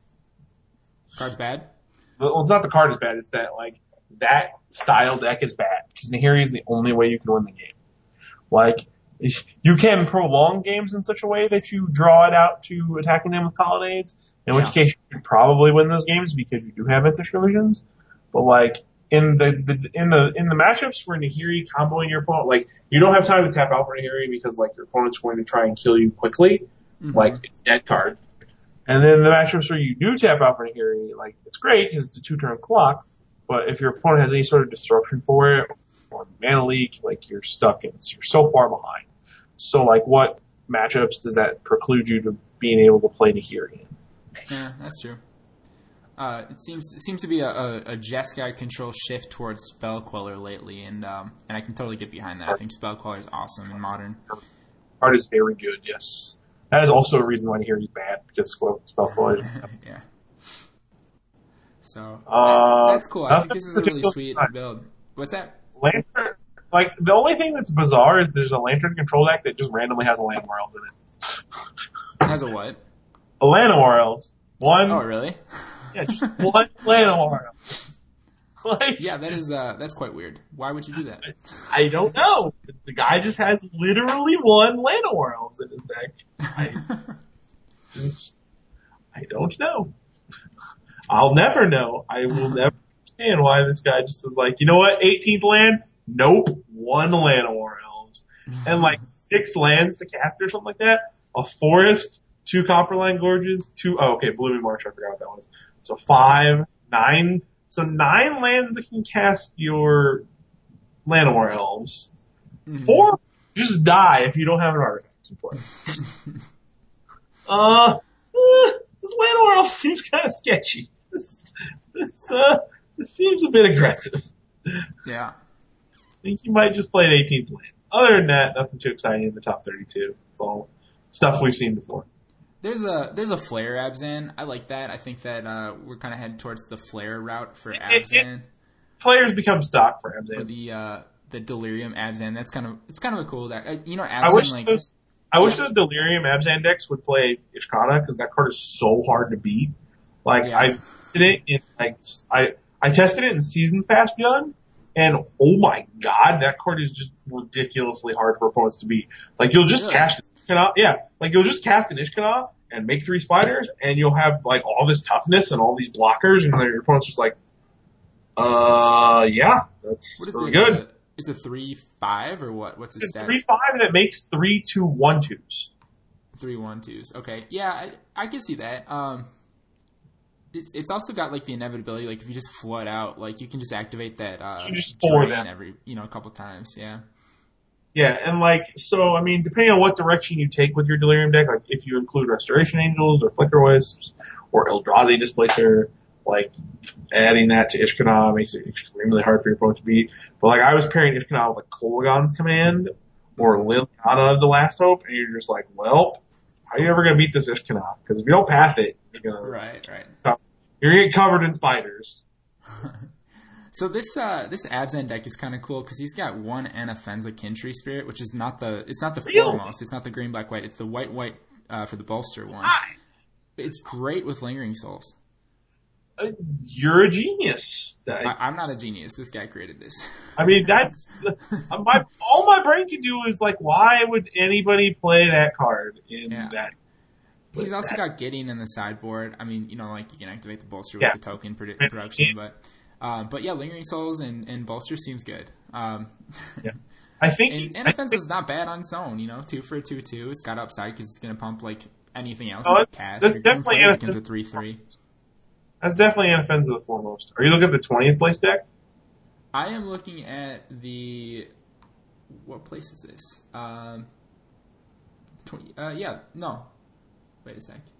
Card's bad? Well, it's not the card is bad. It's that, like, that style deck is bad. Because Nahiri is the only way you can win the game. Like, if- you can prolong games in such a way that you draw it out to attacking them with colonnades, in Yeah. which case you could probably win those games because you do have ancestral illusions. But, like, in the, the in the in the matchups where Nahiri comboing your opponent, like, you don't have time to tap out for Nahiri because, like, your opponent's going to try and kill you quickly. Mhm. Like, it's dead card. And then the matchups where you do tap out for Nahiri, like, it's great because it's a two-turn clock, But if your opponent has any sort of disruption for it, or mana leak, like you're stuck in, you're so far behind. So like, what matchups does that preclude you to being able to play Nahiri in? Yeah, that's true. Uh, it seems it seems to be a, a, a Jeskai control shift towards Spell Queller lately, and um, and I can totally get behind that. I think Spell Queller is awesome in Modern. Card is very good, yes. That is also a reason why Nahiri is bad, because Spell Queller is yeah. So uh, that's cool. I think this is a really sweet build. What's that? Lantern. Like the only thing that's bizarre is there's a Lantern control deck that just randomly has a Llanowar Elves in it. Has a what? A Llanowar Elves. One. Oh, really? Yeah, just one Llanowar Elves. Like, yeah, that is uh, that's quite weird. Why would you do that? I don't know. The guy just has literally one Llanowar Elves in his deck. I, just, I don't know. I'll never know. I will never understand why this guy just was like, you know what, eighteenth land? Nope, one Llanowar Elves. And like six lands to cast or something like that. A forest, two Copperline Gorges, two, oh, okay, Blooming Marsh, I forgot what that was. So five, nine, so nine lands that can cast your Llanowar Elves. Mm-hmm. Four just die if you don't have an artifact to play. uh, eh, this Llanowar Elf seems kind of sketchy. This, this, uh, this seems a bit aggressive. Yeah. I think you might just play an eighteenth land. Other than that, nothing too exciting in the top thirty-two. It's all stuff we've seen before. There's a there's a Flare Abzan. I like that. I think that uh, we're kind of heading towards the Flare route for Abzan. It, it, players become stock for Abzan. Or the uh, the Delirium Abzan. That's kind of it's kind of a cool deck. Uh, you know, Abzan, I wish like those, I wish those Delirium Abzan decks would play Ishkana because that card is so hard to beat. Like yeah. I tested it in like I I tested it in Seasons Past Beyond. And oh my god, that card is just ridiculously hard for opponents to beat. Like you'll just really? cast Ishkana, yeah, like you'll just cast an Ishkana and make three spiders, and you'll have like all this toughness and all these blockers, and your opponent's just like, uh, yeah, that's what is really it, good. Uh, it's a three five or what? What's it's the a stats? three five that makes three two one twos. Three one twos. Okay, yeah, I, I can see that. Um. It's it's also got like the inevitability, like if you just flood out, like you can just activate that uh you just store drain them every you know a couple times, yeah. Yeah, and like so, I mean, depending on what direction you take with your Delirium deck, like if you include Restoration Angels or Flicker Wisps or Eldrazi Displacer, like adding that to Ishkana makes it extremely hard for your opponent to beat. But like I was pairing Ishkana with like Kolaghan's Command or Liliana of the Last Hope, and you're just like, well, how are you ever gonna beat this Ishkana? Because if you don't path it, you're gonna right, right. You're gonna get covered in spiders. So this uh, this Abzan deck is kind of cool because he's got one Anafenza Kintree Spirit, which is not the it's not the really? foremost, it's not the green black white, it's the white white uh, for the bolster one. Hi. It's great with Lingering Souls. Uh, you're a genius. I, I'm not a genius. This guy created this. I mean, that's my all my brain can do is like, why would anybody play that card in yeah. that? He's also that. got Gideon in the sideboard. I mean, you know, like you can activate the bolster yeah. with the token produ- production, but um, but yeah, Lingering Souls and, and bolster seems good. Um, yeah. I think and Anafenza is not bad on its own. You know, two for a two two. It's got upside because it's going to pump like anything else. Oh, like that's, cast. that's definitely Anafenza to three three. That's definitely Anafenza the foremost. Are you looking at the twentieth place deck? I am looking at the what place is this? Um, twenty. Uh, yeah, no. Wait a sec.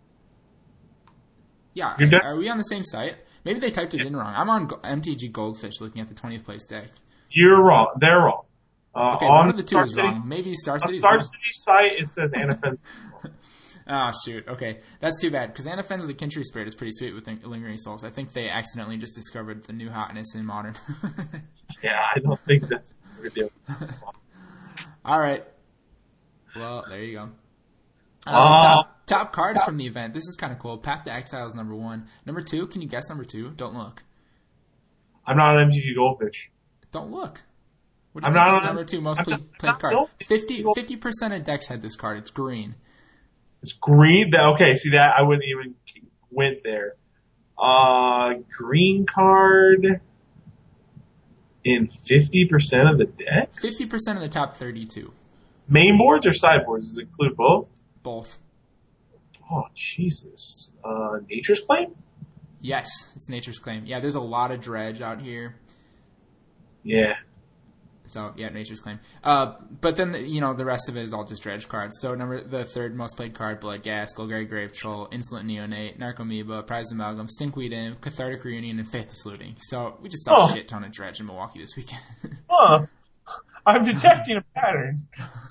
Yeah, de- are we on the same site? Maybe they typed it in wrong. I'm on M T G Goldfish looking at the twentieth place deck. You're wrong. They're wrong. Uh, okay, on one of the two Star is City, wrong. Maybe Star City. Star City site it says Anafenza. Oh, shoot. Okay. That's too bad, because Anafenza the Kintree Spirit is pretty sweet with Lingering Souls. I think they accidentally just discovered the new hotness in Modern. Yeah, I don't think that's a good deal. All right. Well, there you go. Uh, uh, top, top cards top. from the event. This is kind of cool. Path to Exile is number one. Number two, can you guess number two? Don't look. I'm not on M T G Goldfish. Don't look. What do you I'm think not is on the number two most I'm played, not, played card? no. fifty percent of decks had this card. It's green. It's green? Okay, see that? I wouldn't even went there. Uh, green card in fifty percent of the decks? fifty percent of the top thirty-two. Main boards or sideboards? Does it include both? Both. Oh, Jesus. Uh, Nature's Claim? Yes, it's Nature's Claim. Yeah, there's a lot of dredge out here. Yeah. So, yeah, Nature's Claim. Uh, but then, you know, the rest of it is all just dredge cards. So, number the third most played card, Bloodghast, Golgari Grave Troll, Insolent Neonate, Narcomoeba, Prized Amalgam, Stinkweed Imp, Cathartic Reunion, and Faithless Looting. So, we just saw oh. a shit ton of dredge in Milwaukee this weekend. Huh. I'm detecting a pattern.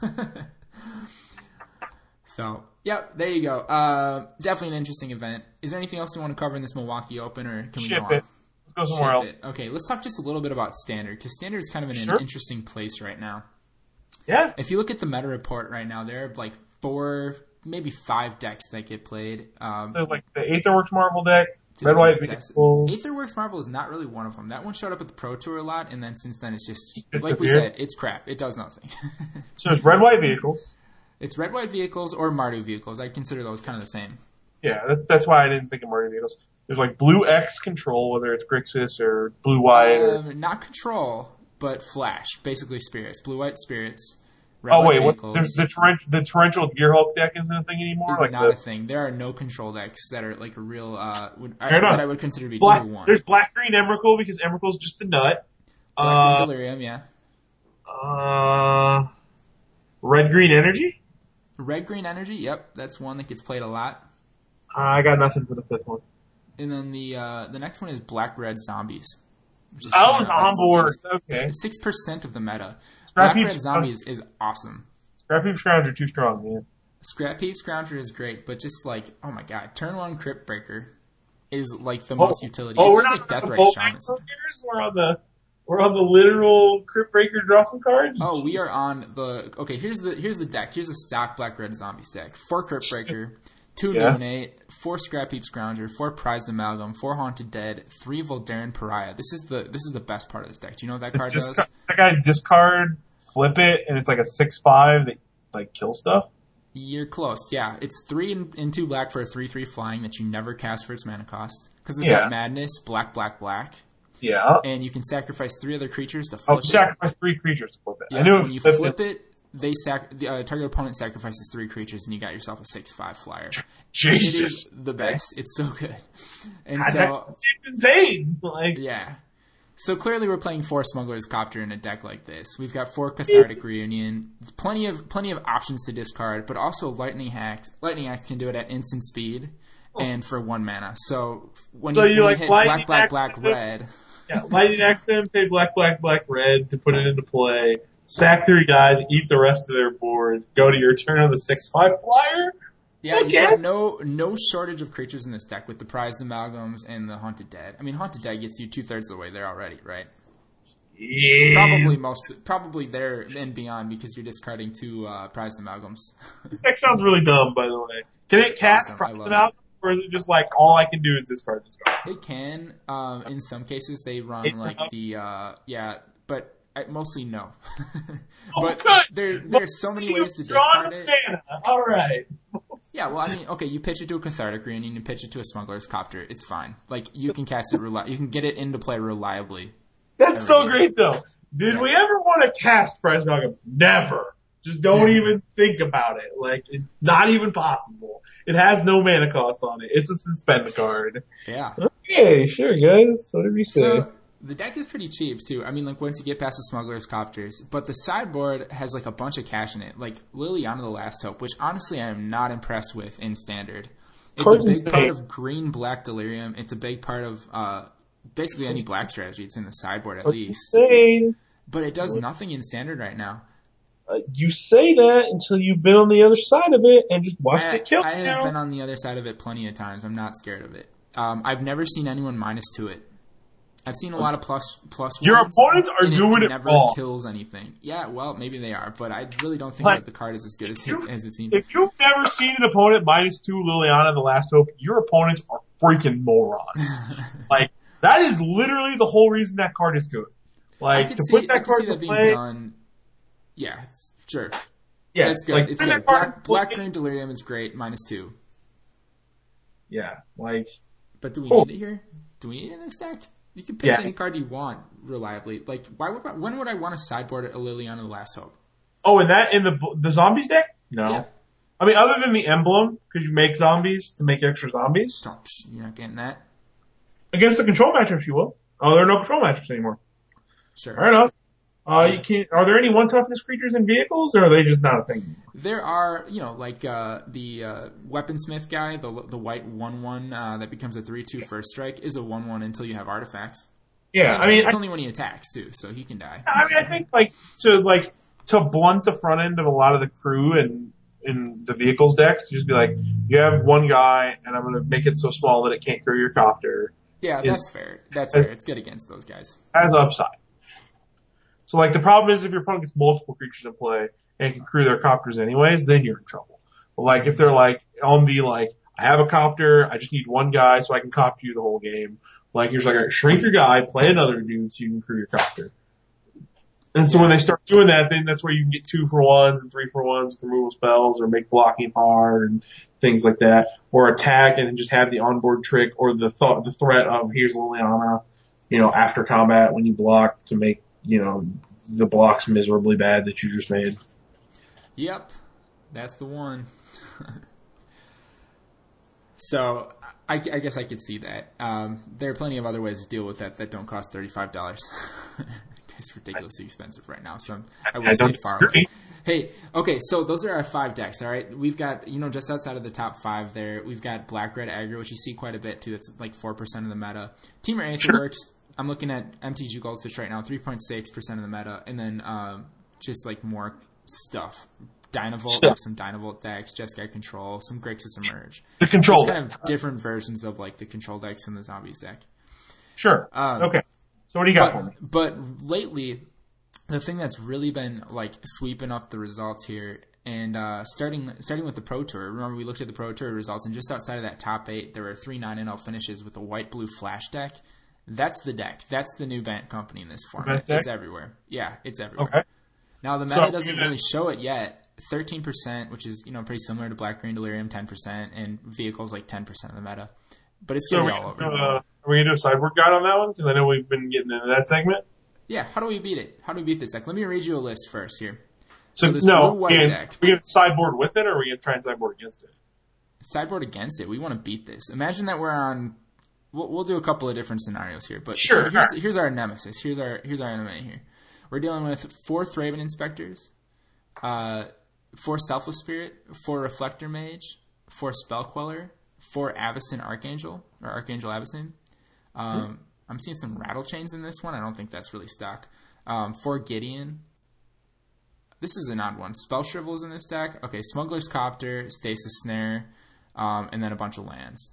So, yep, there you go. Uh, definitely an interesting event. Is there anything else you want to cover in this Milwaukee Open, or can we Ship go on? it. Let's go somewhere else. It. Okay, let's talk just a little bit about Standard, because Standard is kind of in sure. an interesting place right now. Yeah. If you look at the meta report right now, there are like four, maybe five decks that get played. Um, There's like the Aetherworks Marvel deck, Red White Vehicles. Aetherworks Marvel is not really one of them. That one showed up at the Pro Tour a lot, and then since then it's just, it's like we said, it's crap. It does nothing. So it's Red White Vehicles. It's Red White Vehicles or Mardu Vehicles. I consider those kind of the same. Yeah, that, that's why I didn't think of Mardu Vehicles. There's like Blue X Control, whether it's Grixis or Blue White. Um, or... Not Control, but Flash. Basically Spirits. Blue White Spirits. Red oh, wait. What, there's the, torrent, the Torrential Gearhulk deck isn't a thing anymore? It's like not the... a thing. There are no control decks that are like a real, uh, would, I, that I would consider to be Black, two to one. There's Black Green Emrakul because Emrakul's just the nut. Black uh, Green Delirium, yeah. Uh, Red Green Energy? Red Green Energy, yep. That's one that gets played a lot. Uh, I got nothing for the fifth one. And then the uh, the next one is Black Red Zombies. Which is I was on board. Six, okay. Six percent of the meta. Scrap Black Red Zombies is awesome. Scrap Heap Scrounger too strong, man. Scrap Heap Scrounger is great, but just like, oh my god, turn one Crypt Breaker is like the oh, most utility. Oh, it we're feels not like Death on the Ray Shamans. We're on the we're on the literal Crypt Breaker draw some cards. Oh, we are on the okay. Here's the here's the deck. Here's a stock Black Red Zombies deck. Four Crypt Breaker. Two yeah. Neonate, four Scrap Heap Scrounger, four Prized Amalgam, four Haunted Dead, three Voldaren Pariah. This is the this is the best part of this deck. Do you know what that card Disca- does? That guy discard, flip it, and it's like a six five that like kills stuff. You're close, yeah. It's three and, and two black for a three three flying that you never cast for its mana cost. Because it's yeah. got Madness, black, black, black. Yeah. And you can sacrifice three other creatures to flip oh, it. sacrifice three creatures to flip it. Yeah, I knew when it you flip flip it, it they sac- the uh, target opponent sacrifices three creatures, and you got yourself a six five flyer. Jesus, it is the best. It's so good. And I, so it's insane. Like, yeah. So clearly, we're playing four Smuggler's Copter in a deck like this. We've got four Cathartic Reunion, plenty of plenty of options to discard, but also Lightning Act. Lightning Act can do it at instant speed and for one mana. So when so you, you when like you hit Lightning black, black, Act black, red. Yeah, Lightning Act them, pay black, black, black, red to put it into play. Sack three guys, eat the rest of their board. Go to your turn on the six five flyer. Yeah, okay. You have no no shortage of creatures in this deck with the Prized Amalgams and the Haunted Dead. I mean, Haunted Dead gets you two thirds of the way there already, right? Yeah. Probably most, probably there and beyond because you're discarding two uh, Prized Amalgams. This deck sounds really dumb, by the way. Can it cast awesome. Prized Amalgams, or is it just like all I can do is discard this card? It can. Um, in some cases, they run It's like enough. the uh, yeah, but I, mostly no. Oh, but good. there there's so many ways to Draw discard it. Mana. All right. Yeah, well, I mean, okay, you pitch it to a Cathartic Reunion, you pitch it to a Smuggler's Copter, it's fine. Like you can cast it, reli- you can get it into play reliably. That's so great, though. Did yeah. we ever want to cast Prized Amalgam? Never. Just don't even think about it. Like, it's not even possible. It has no mana cost on it. It's a suspend card. Yeah. Okay, sure, guys. Whatever you say. So, the deck is pretty cheap, too. I mean, like, once you get past the Smuggler's Copters. But the sideboard has, like, a bunch of cash in it. Like, Liliana the Last Hope, which, honestly, I am not impressed with in Standard. It's Cards a big part of green-black Delirium. It's a big part of, uh, basically any black strategy. It's in the sideboard, at least. Insane. But it does nothing in Standard right now. Uh, you say that until you've been on the other side of it and just watched I, it kill I have you. been on the other side of it plenty of times. I'm not scared of it. Um, I've never seen anyone minus to it. I've seen a lot of plus plus Your ones, opponents are and doing it it never wrong. kills anything. Yeah, well, maybe they are, but I really don't think like, that the card is as good as, you, it, as it seems. If you've never seen an opponent minus two Liliana the Last Hope, your opponents are freaking morons. Like, that is literally the whole reason that card is good. Like, I could to see, put that I could card see that to being play, done. Yeah, it's, sure. Yeah, it's good. Like, it's good. Black, Black Green Delirium is great, minus two. Yeah, like. But do we oh. need it here? Do we need it in this deck? You can pitch yeah. any card you want reliably. Like, why would I, when would I want to sideboard a Liliana the Last Hope? Oh, and that in the the zombies deck? No. Yeah. I mean, other than the emblem, because you make zombies to make extra zombies. Don't, you're not getting that. Against the control matchups, you will. Oh, there are no control matchups anymore. Sure. Fair enough. Uh, you can Are there any one toughness creatures in vehicles, or are they just not a thing anymore? There are, you know, like uh, the uh, Weaponsmith guy, the the white one one uh, that becomes a three two first strike is a one one until you have artifacts. Yeah, and I mean, it's I, only when he attacks too, so he can die. I mean, I think like to like to blunt the front end of a lot of the crew and in the vehicles decks, just be like, you have one guy, and I'm going to make it so small that it can't carry your copter. Yeah, is, that's fair. That's fair. It's good against those guys. Has upside. So, like, the problem is if your opponent gets multiple creatures in play and can crew their copters anyways, then you're in trouble. But, like, if they're, like, on the, like, I have a copter, I just need one guy so I can copter you the whole game. Like, you're just like, all right, shrink your guy, play another dude so you can crew your copter. And so when they start doing that, then that's where you can get two for ones and three for ones with removal spells or make blocking hard and things like that. Or attack and just have the onboard trick or the thought, the threat of here's Liliana, you know, after combat when you block to make, you know, the blocks miserably bad that you just made. Yep. That's the one. So I, I guess I could see that. Um, there are plenty of other ways to deal with that that don't cost thirty-five dollars. It's ridiculously expensive right now, so I would say far away. Hey, okay, so those are our five decks, all right? We've got, you know, just outside of the top five there, we've got Black-Red Aggro, which you see quite a bit, too. That's like four percent of the meta. Temur Aether Sure. works. I'm looking at M T G Goldfish right now, three point six percent of the meta, and then um, just, like, more stuff. Dynavolt, Sure. like some Dynavolt decks, Jeskai Control, some Grixis Emerge. The control Just kind of different versions of, like, the control decks in the Zombies deck. Sure. Um, okay. So what do you got but, for me? But lately, the thing that's really been like sweeping up the results here, and uh, starting starting with the Pro Tour. Remember, we looked at the Pro Tour results, and just outside of that top eight, there were three nine N L finishes with a white blue flash deck. That's the deck. That's the new Bant Company in this format. It's everywhere. Yeah, it's everywhere. Okay. Now the meta So, doesn't yeah. really show it yet. Thirteen percent, which is you know pretty similar to Black Green Delirium, ten percent, and vehicles like ten percent of the meta. But it's So gonna are be we, all over. uh, are we going to do a sideboard guide on that one? Because I know we've been getting into that segment. Yeah, how do we beat it? How do we beat this deck? Let me read you a list first here. So, So this no, blue-white and deck. are we going to sideboard with it, or are we going to try and sideboard against it? Sideboard against it. We want to beat this. Imagine that we're on. We'll, we'll do a couple of different scenarios here, but Sure, here's, sure. here's our nemesis. Here's our here's our enemy here. We're dealing with four Thraben Inspectors, uh, four Selfless Spirit, four Reflector Mage, four Spell Queller, four Avacyn Archangel or Archangel Avacyn. Um, mm-hmm. I'm seeing some Rattle Chains in this one. I don't think that's really stock. Um, four Gideon. This is an odd one. Spell Shrivels in this deck. Okay, Smuggler's Copter, Stasis Snare, um, and then a bunch of lands.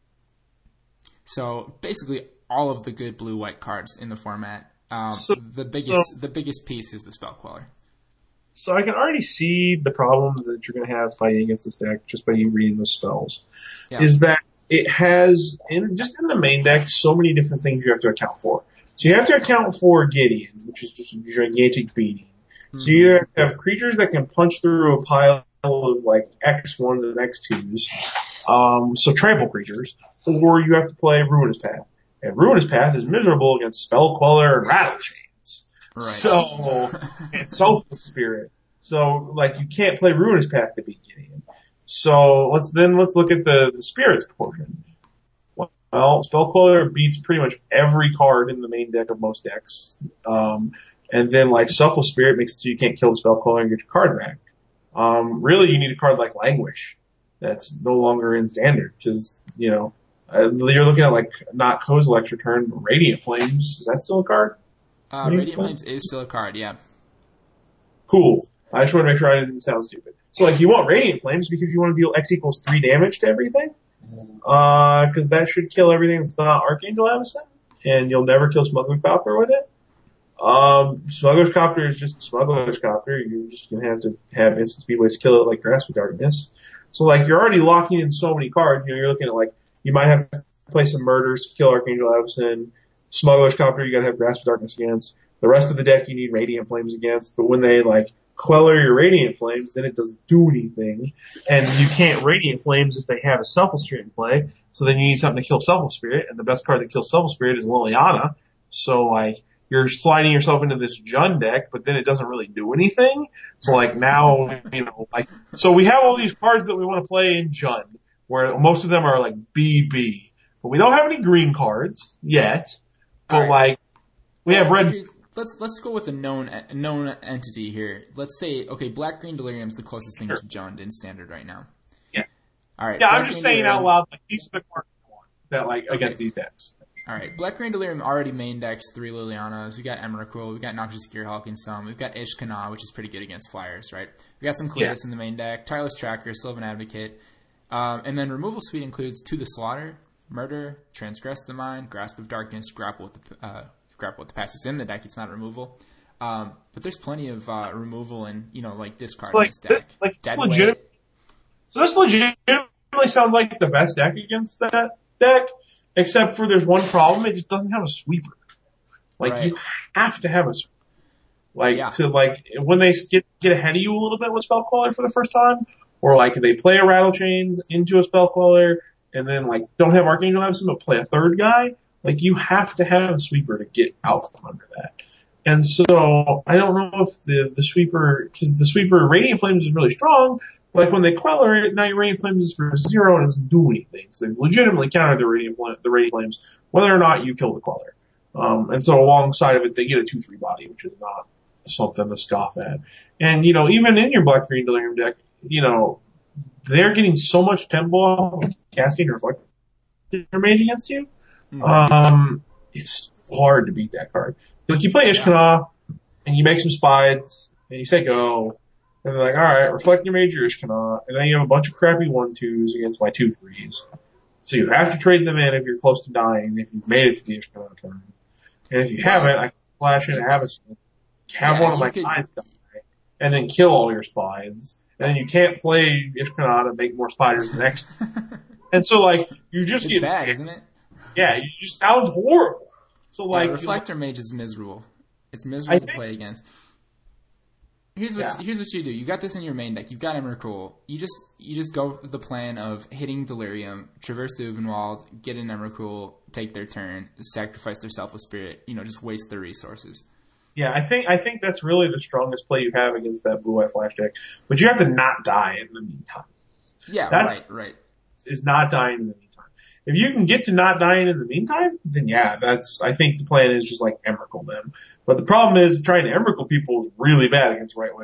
So basically, all of the good blue-white cards in the format. Um, So- the biggest, so- the biggest piece is the Spell Queller. So I can already see the problem that you're going to have fighting against this deck just by you reading those spells. Yeah. Is that it has, in just in the main deck, so many different things you have to account for. So you have to account for Gideon, which is just a gigantic beating. Mm-hmm. So you have, to have creatures that can punch through a pile of like X ones and X twos, um, so trample creatures, or you have to play Ruinous Path. And Ruinous Path is miserable against Spell Queller and Rattle Chains. Right. So, and Selfless Spirit. So, like, you can't play Ruinous Path to beat Gideon. So, let's then, let's look at the, the Spirits portion. Well, Spell Queller beats pretty much every card in the main deck of most decks. Um, and then, like, Selfless Spirit makes it so you can't kill the Spell Queller and get your card back. Um, really, you need a card like Languish that's no longer in Standard, because, you know, uh, you're looking at, like, not Kozilek's return, but Radiant Flames. Is that still a card? Uh, Radiant Flames is still a card, yeah. Cool. I just want to make sure I didn't sound stupid. So, like, you want Radiant Flames because you want to deal X equals three damage to everything? Uh, cause that should kill everything that's not Archangel Avacyn, and you'll never kill Smuggler's Copter with it. Um, Smuggler's Copter is just Smuggler's Copter. You're just gonna have to have instant speed ways to kill it like Grasp of Darkness. So, like, you're already locking in so many cards. You know, you're looking at, like, you might have to play some Murders to kill Archangel Avacyn. Smuggler's Copter, you gotta have Grasp of Darkness against. The rest of the deck you need Radiant Flames against, but when they, like, Queller your Radiant Flames, then it doesn't do anything. And you can't Radiant Flames if they have a Selfless Spirit in play, so then you need something to kill Selfless Spirit, and the best card that kills Selfless Spirit is Liliana. So, like, you're sliding yourself into this Jund deck, but then it doesn't really do anything. So, like, now, you know, like, so we have all these cards that we want to play in Jund, where most of them are, like, B B. but we don't have any green cards yet. But right. like, we have red. Let's let's go with a known a known entity here. Let's say, okay, Black Green Delirium is the closest thing sure. to Jund in Standard right now. Yeah. All right. Yeah, Black I'm just Green saying Delirium, out loud, like, these are the cards I want that, like, okay. against these decks. All right. Black Green Delirium already main decks three Lilianas. We got Emrakul. We got Noxious Gearhulk in some. We've got Ishkana, which is pretty good against flyers, right? We got some Cletus yeah. in the main deck. Tireless Tracker, Sylvan Advocate. Um, and then removal suite includes To the Slaughter, Murder, Transgress the Mind, Grasp of Darkness, Grapple with the uh, Grapple with the Past is in the deck. It's not removal. Um, but there's plenty of uh, removal and, you know, like discard like, in this deck. This, like, this legit, so this legitimately sounds like the best deck against that deck, except for there's one problem. It just doesn't have a sweeper. Like, right. you have to have a sweeper. Like, yeah. to, like, when they get, get ahead of you a little bit with Spell Queller for the first time, or, like, they play a Rattle Chains into a Spell Queller, and then, like, don't have Archangel Absent, but play a third guy, like, you have to have a sweeper to get out from under that. And so, I don't know if the, the sweeper, because the sweeper Radiant Flames is really strong, but like when they Queller it, now your Radiant Flames is for zero and it doesn't do anything. So they've legitimately countered the Radiant, the Radiant Flames, whether or not you kill the Queller. Um, and so alongside of it, they get a two three body, which is not something to scoff at. And, you know, even in your Black Green Delirium deck, you know, they're getting so much tempo off of casting Reflector Mage against you. Mm-hmm. Um, it's hard to beat that card. Like, you play Ishkana, and you make some spides, and you say go, and they're like, alright, reflect your Mage or Ishkana, and then you have a bunch of crappy one twos against my two threes. So you have to trade them in if you're close to dying, if you've made it to the Ishkana turn. And if you haven't, I can flash in and have, a, have yeah, one of my could... spides die, and then kill all your spides. And then you can't play Ishkana to make more spiders the next And so, like, you just it's get... bad, isn't it? Yeah, it just sounds horrible. So, like, yeah, Reflector you know, Mage is miserable. It's miserable I to think, play against. Here's what yeah. here's what you do. You got this in your main deck. You've got Emrakul. You just you just go with the plan of hitting Delirium, traverse the Uvenwald, get an Emrakul, take their turn, sacrifice their Selfless Spirit. You know, just waste their resources. Yeah, I think I think that's really the strongest play you have against that Blue Eye Flash deck. But you have to not die in the meantime. Yeah, that's, right, right. Is not dying in the meantime. If you can get to not dying in the meantime, then yeah, that's, I think the plan is just like Emrakul them. But the problem is trying to Emrakul people is really bad against right-wing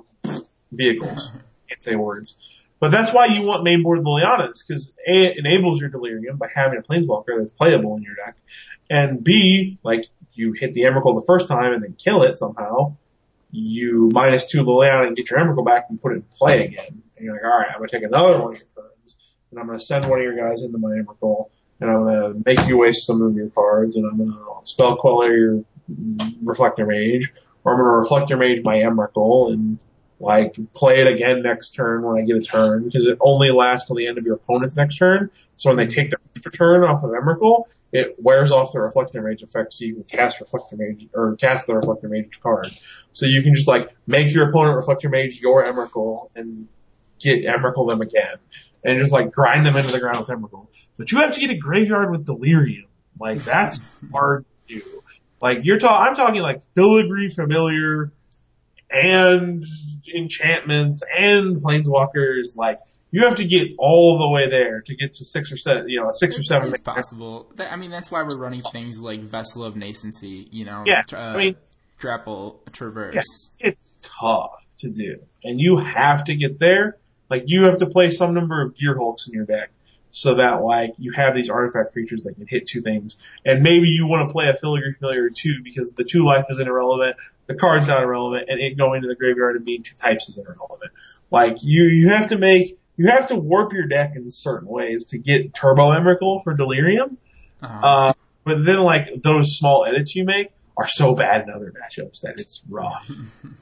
vehicles. Can't say words. But that's why you want mainboard Lilianas, because A, it enables your Delirium by having a Planeswalker that's playable in your deck. And B, like, you hit the Emrakul the first time and then kill it somehow, you minus two Liliana and get your Emrakul back and put it in play again. And you're like, alright, I'm gonna take another one of your turns, and I'm gonna send one of your guys into my Emrakul, and I'm gonna make you waste some of your cards, and I'm gonna Spell Queller your Reflector Mage, or I'm gonna Reflector Mage my Emrakul, and like, play it again next turn when I get a turn, because it only lasts till the end of your opponent's next turn, so when they take their extra turn off of Emrakul, it wears off the Reflector Mage effect, so you can cast Reflector Mage, or cast the Reflector Mage card. So you can just, like, make your opponent Reflector Mage your Emrakul, and get Emrakul them again. And just, like, grind them into the ground with Emrakul. But you have to get a graveyard with Delirium. Like, that's hard to do. Like, you're talking, I'm talking, like, Filigree Familiar, and enchantments, and Planeswalkers, like, you have to get all the way there to get to six or seven, you know, a six it's, or seven. It's possible. I mean, that's why we're running things like Vessel of Nascency, you know, yeah, uh, I mean, Grapple, Traverse. Yeah, it's tough to do. And you have to get there. Like, you have to play some number of Gearhulks in your deck so that, like, you have these artifact creatures that can hit two things. And maybe you want to play a Filigree Familiar or two because the two life isn't irrelevant, the card's not irrelevant, and it going to the graveyard and being two types isn't irrelevant. Like, you, you have to make... You have to warp your deck in certain ways to get Turbo Emrakul for Delirium. Uh-huh. Uh, but then, like, those small edits you make are so bad in other matchups that it's rough.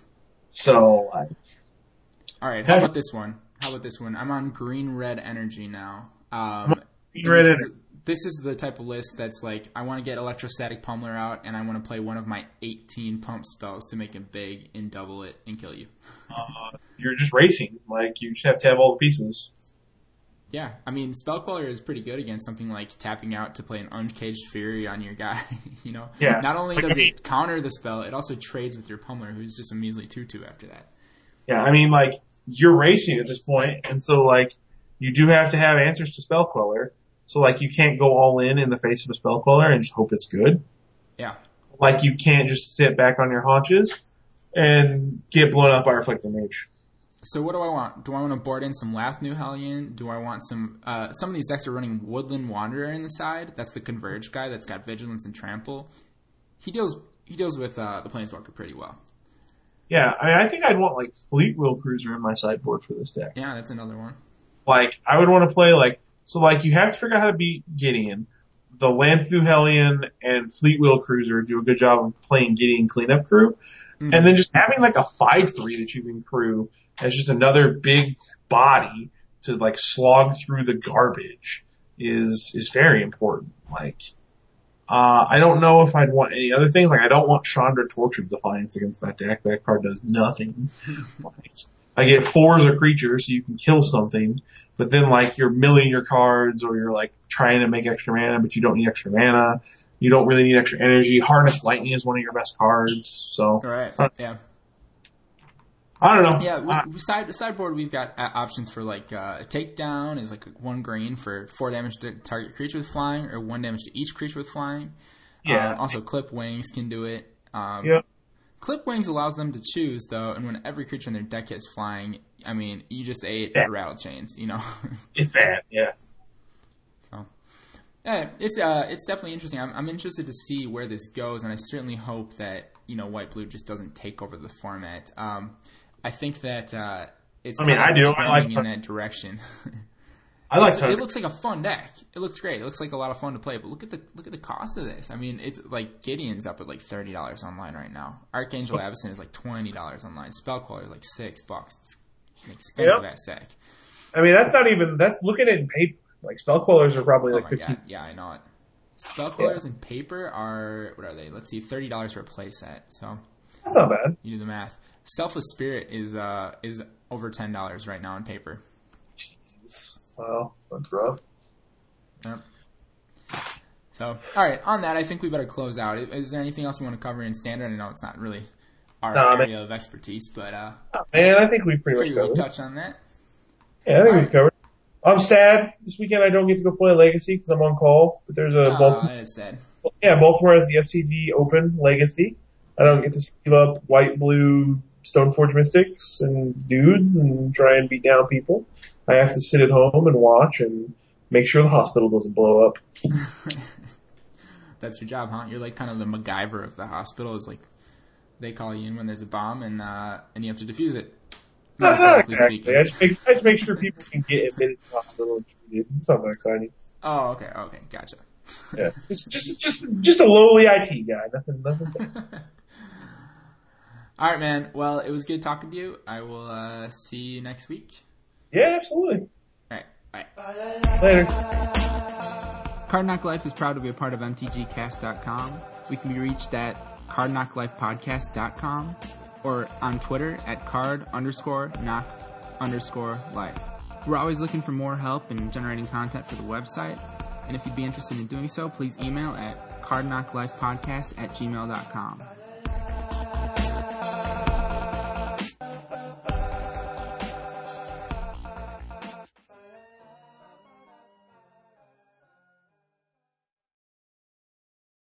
So, like... Alright, how about this one? How about this one? I'm on green-red energy now. Um, green-red this, energy. This is the type of list that's like, I want to get Electrostatic Pummeler out, and I want to play one of my eighteen pump spells to make it big and double it and kill you. Uh, you're just racing. Like, you just have to have all the pieces. Yeah, I mean, Spell Queller is pretty good against something like tapping out to play an Uncaged Fury on your guy, you know? Yeah. Not only like, does I mean, it counter the spell, it also trades with your Pummeler, who's just a measly two two after that. Yeah, I mean, like, you're racing at this point, and so, like, you do have to have answers to Spell Queller, So like you can't go all in in the face of a spell queller and just hope it's good. Yeah. Like you can't just sit back on your haunches and get blown up by Reflecting Mage. So what do I want? Do I want to board in some Lathnu Hellion? Do I want some... Uh, some of these decks are running Woodland Wanderer in the side. That's the Converge guy that's got Vigilance and Trample. He deals he deals with uh, the Planeswalker pretty well. Yeah, I mean, I think I'd want like Fleetwheel Cruiser in my sideboard for this deck. Yeah, that's another one. Like, I would want to play like... So like, you have to figure out how to beat Gideon. The Lathnu Hellion and Fleetwheel Cruiser do a good job of playing Gideon Cleanup Crew. Mm-hmm. And then just having like a five three that you can crew as just another big body to like slog through the garbage is, is very important. Like, uh, I don't know if I'd want any other things. Like, I don't want Chandra Torch of Defiance against that deck. That card does nothing. Like, I get four as a creature so you can kill something, but then like you're milling your cards or you're like trying to make extra mana, but you don't need extra mana. You don't really need extra energy. Harness Lightning is one of your best cards. So, right. uh, yeah. I don't know. Yeah, we, uh, side sideboard we've got uh, options for like uh, a takedown is like one green for four damage to target creature with flying, or one damage to each creature with flying. Yeah. Um, also, Clip Wings can do it. Um, yeah. Clip Wings allows them to choose though, and when every creature in their deck is flying, I mean, you just ate yeah. rattle chains, you know. It's bad. Yeah. So, yeah, it's uh, it's definitely interesting. I'm I'm interested to see where this goes, and I certainly hope that you know White Blue just doesn't take over the format. Um, I think that uh, it's I mean, kind I of do. I trending like in that direction. I like it looks like a fun deck. It looks great. It looks like a lot of fun to play. But look at the look at the cost of this. I mean, it's like Gideon's up at like thirty dollars online right now. Archangel Avacyn is like twenty dollars online. Spellcaller is like six bucks. It's an expensive yep. ass deck. I mean, that's not even. That's looking at it in paper. Like Spellcallers are probably Oh like my fifteen. god, yeah, I know it. Spellcallers yeah. in paper are what are they? Let's see, thirty dollars for a playset. So that's not bad. You do the math. Selfless Spirit is uh is over ten dollars right now in paper. Jeez. Wow, that's rough. Yep. So, all right. On that, I think we better close out. Is there anything else you want to cover in standard? I know it's not really our nah, area man. of expertise, but uh, oh, man, I think we pretty much covered. We touch on that. Yeah, I think all we right. covered. I'm sad this weekend. I don't get to go play Legacy because I'm on call. But there's a oh, Baltimore. That is sad. Yeah, Baltimore has the F C D Open Legacy. I don't get to steal up white, blue Stoneforge Mystics and dudes and try and beat down people. I have to sit at home and watch and make sure the hospital doesn't blow up. That's your job, huh? You're like kind of the MacGyver of the hospital. Is like they call you in when there's a bomb and uh, and you have to defuse it. No, not exactly. I just, make, I just make sure people can get admitted to the hospital and treated. It's not that exciting. Oh, okay, okay, gotcha. Yeah, just just just just a lowly I T guy. Nothing, nothing. All right, man. Well, it was good talking to you. I will uh, see you next week. Yeah, absolutely. All right, bye. Later. Card Knock Life is proud to be a part of M T G Cast dot com. We can be reached at card knock life podcast dot com or on Twitter at card underscore knock underscore life. We're always looking for more help in generating content for the website, and if you'd be interested in doing so, please email at card knock life podcast at gmail dot com.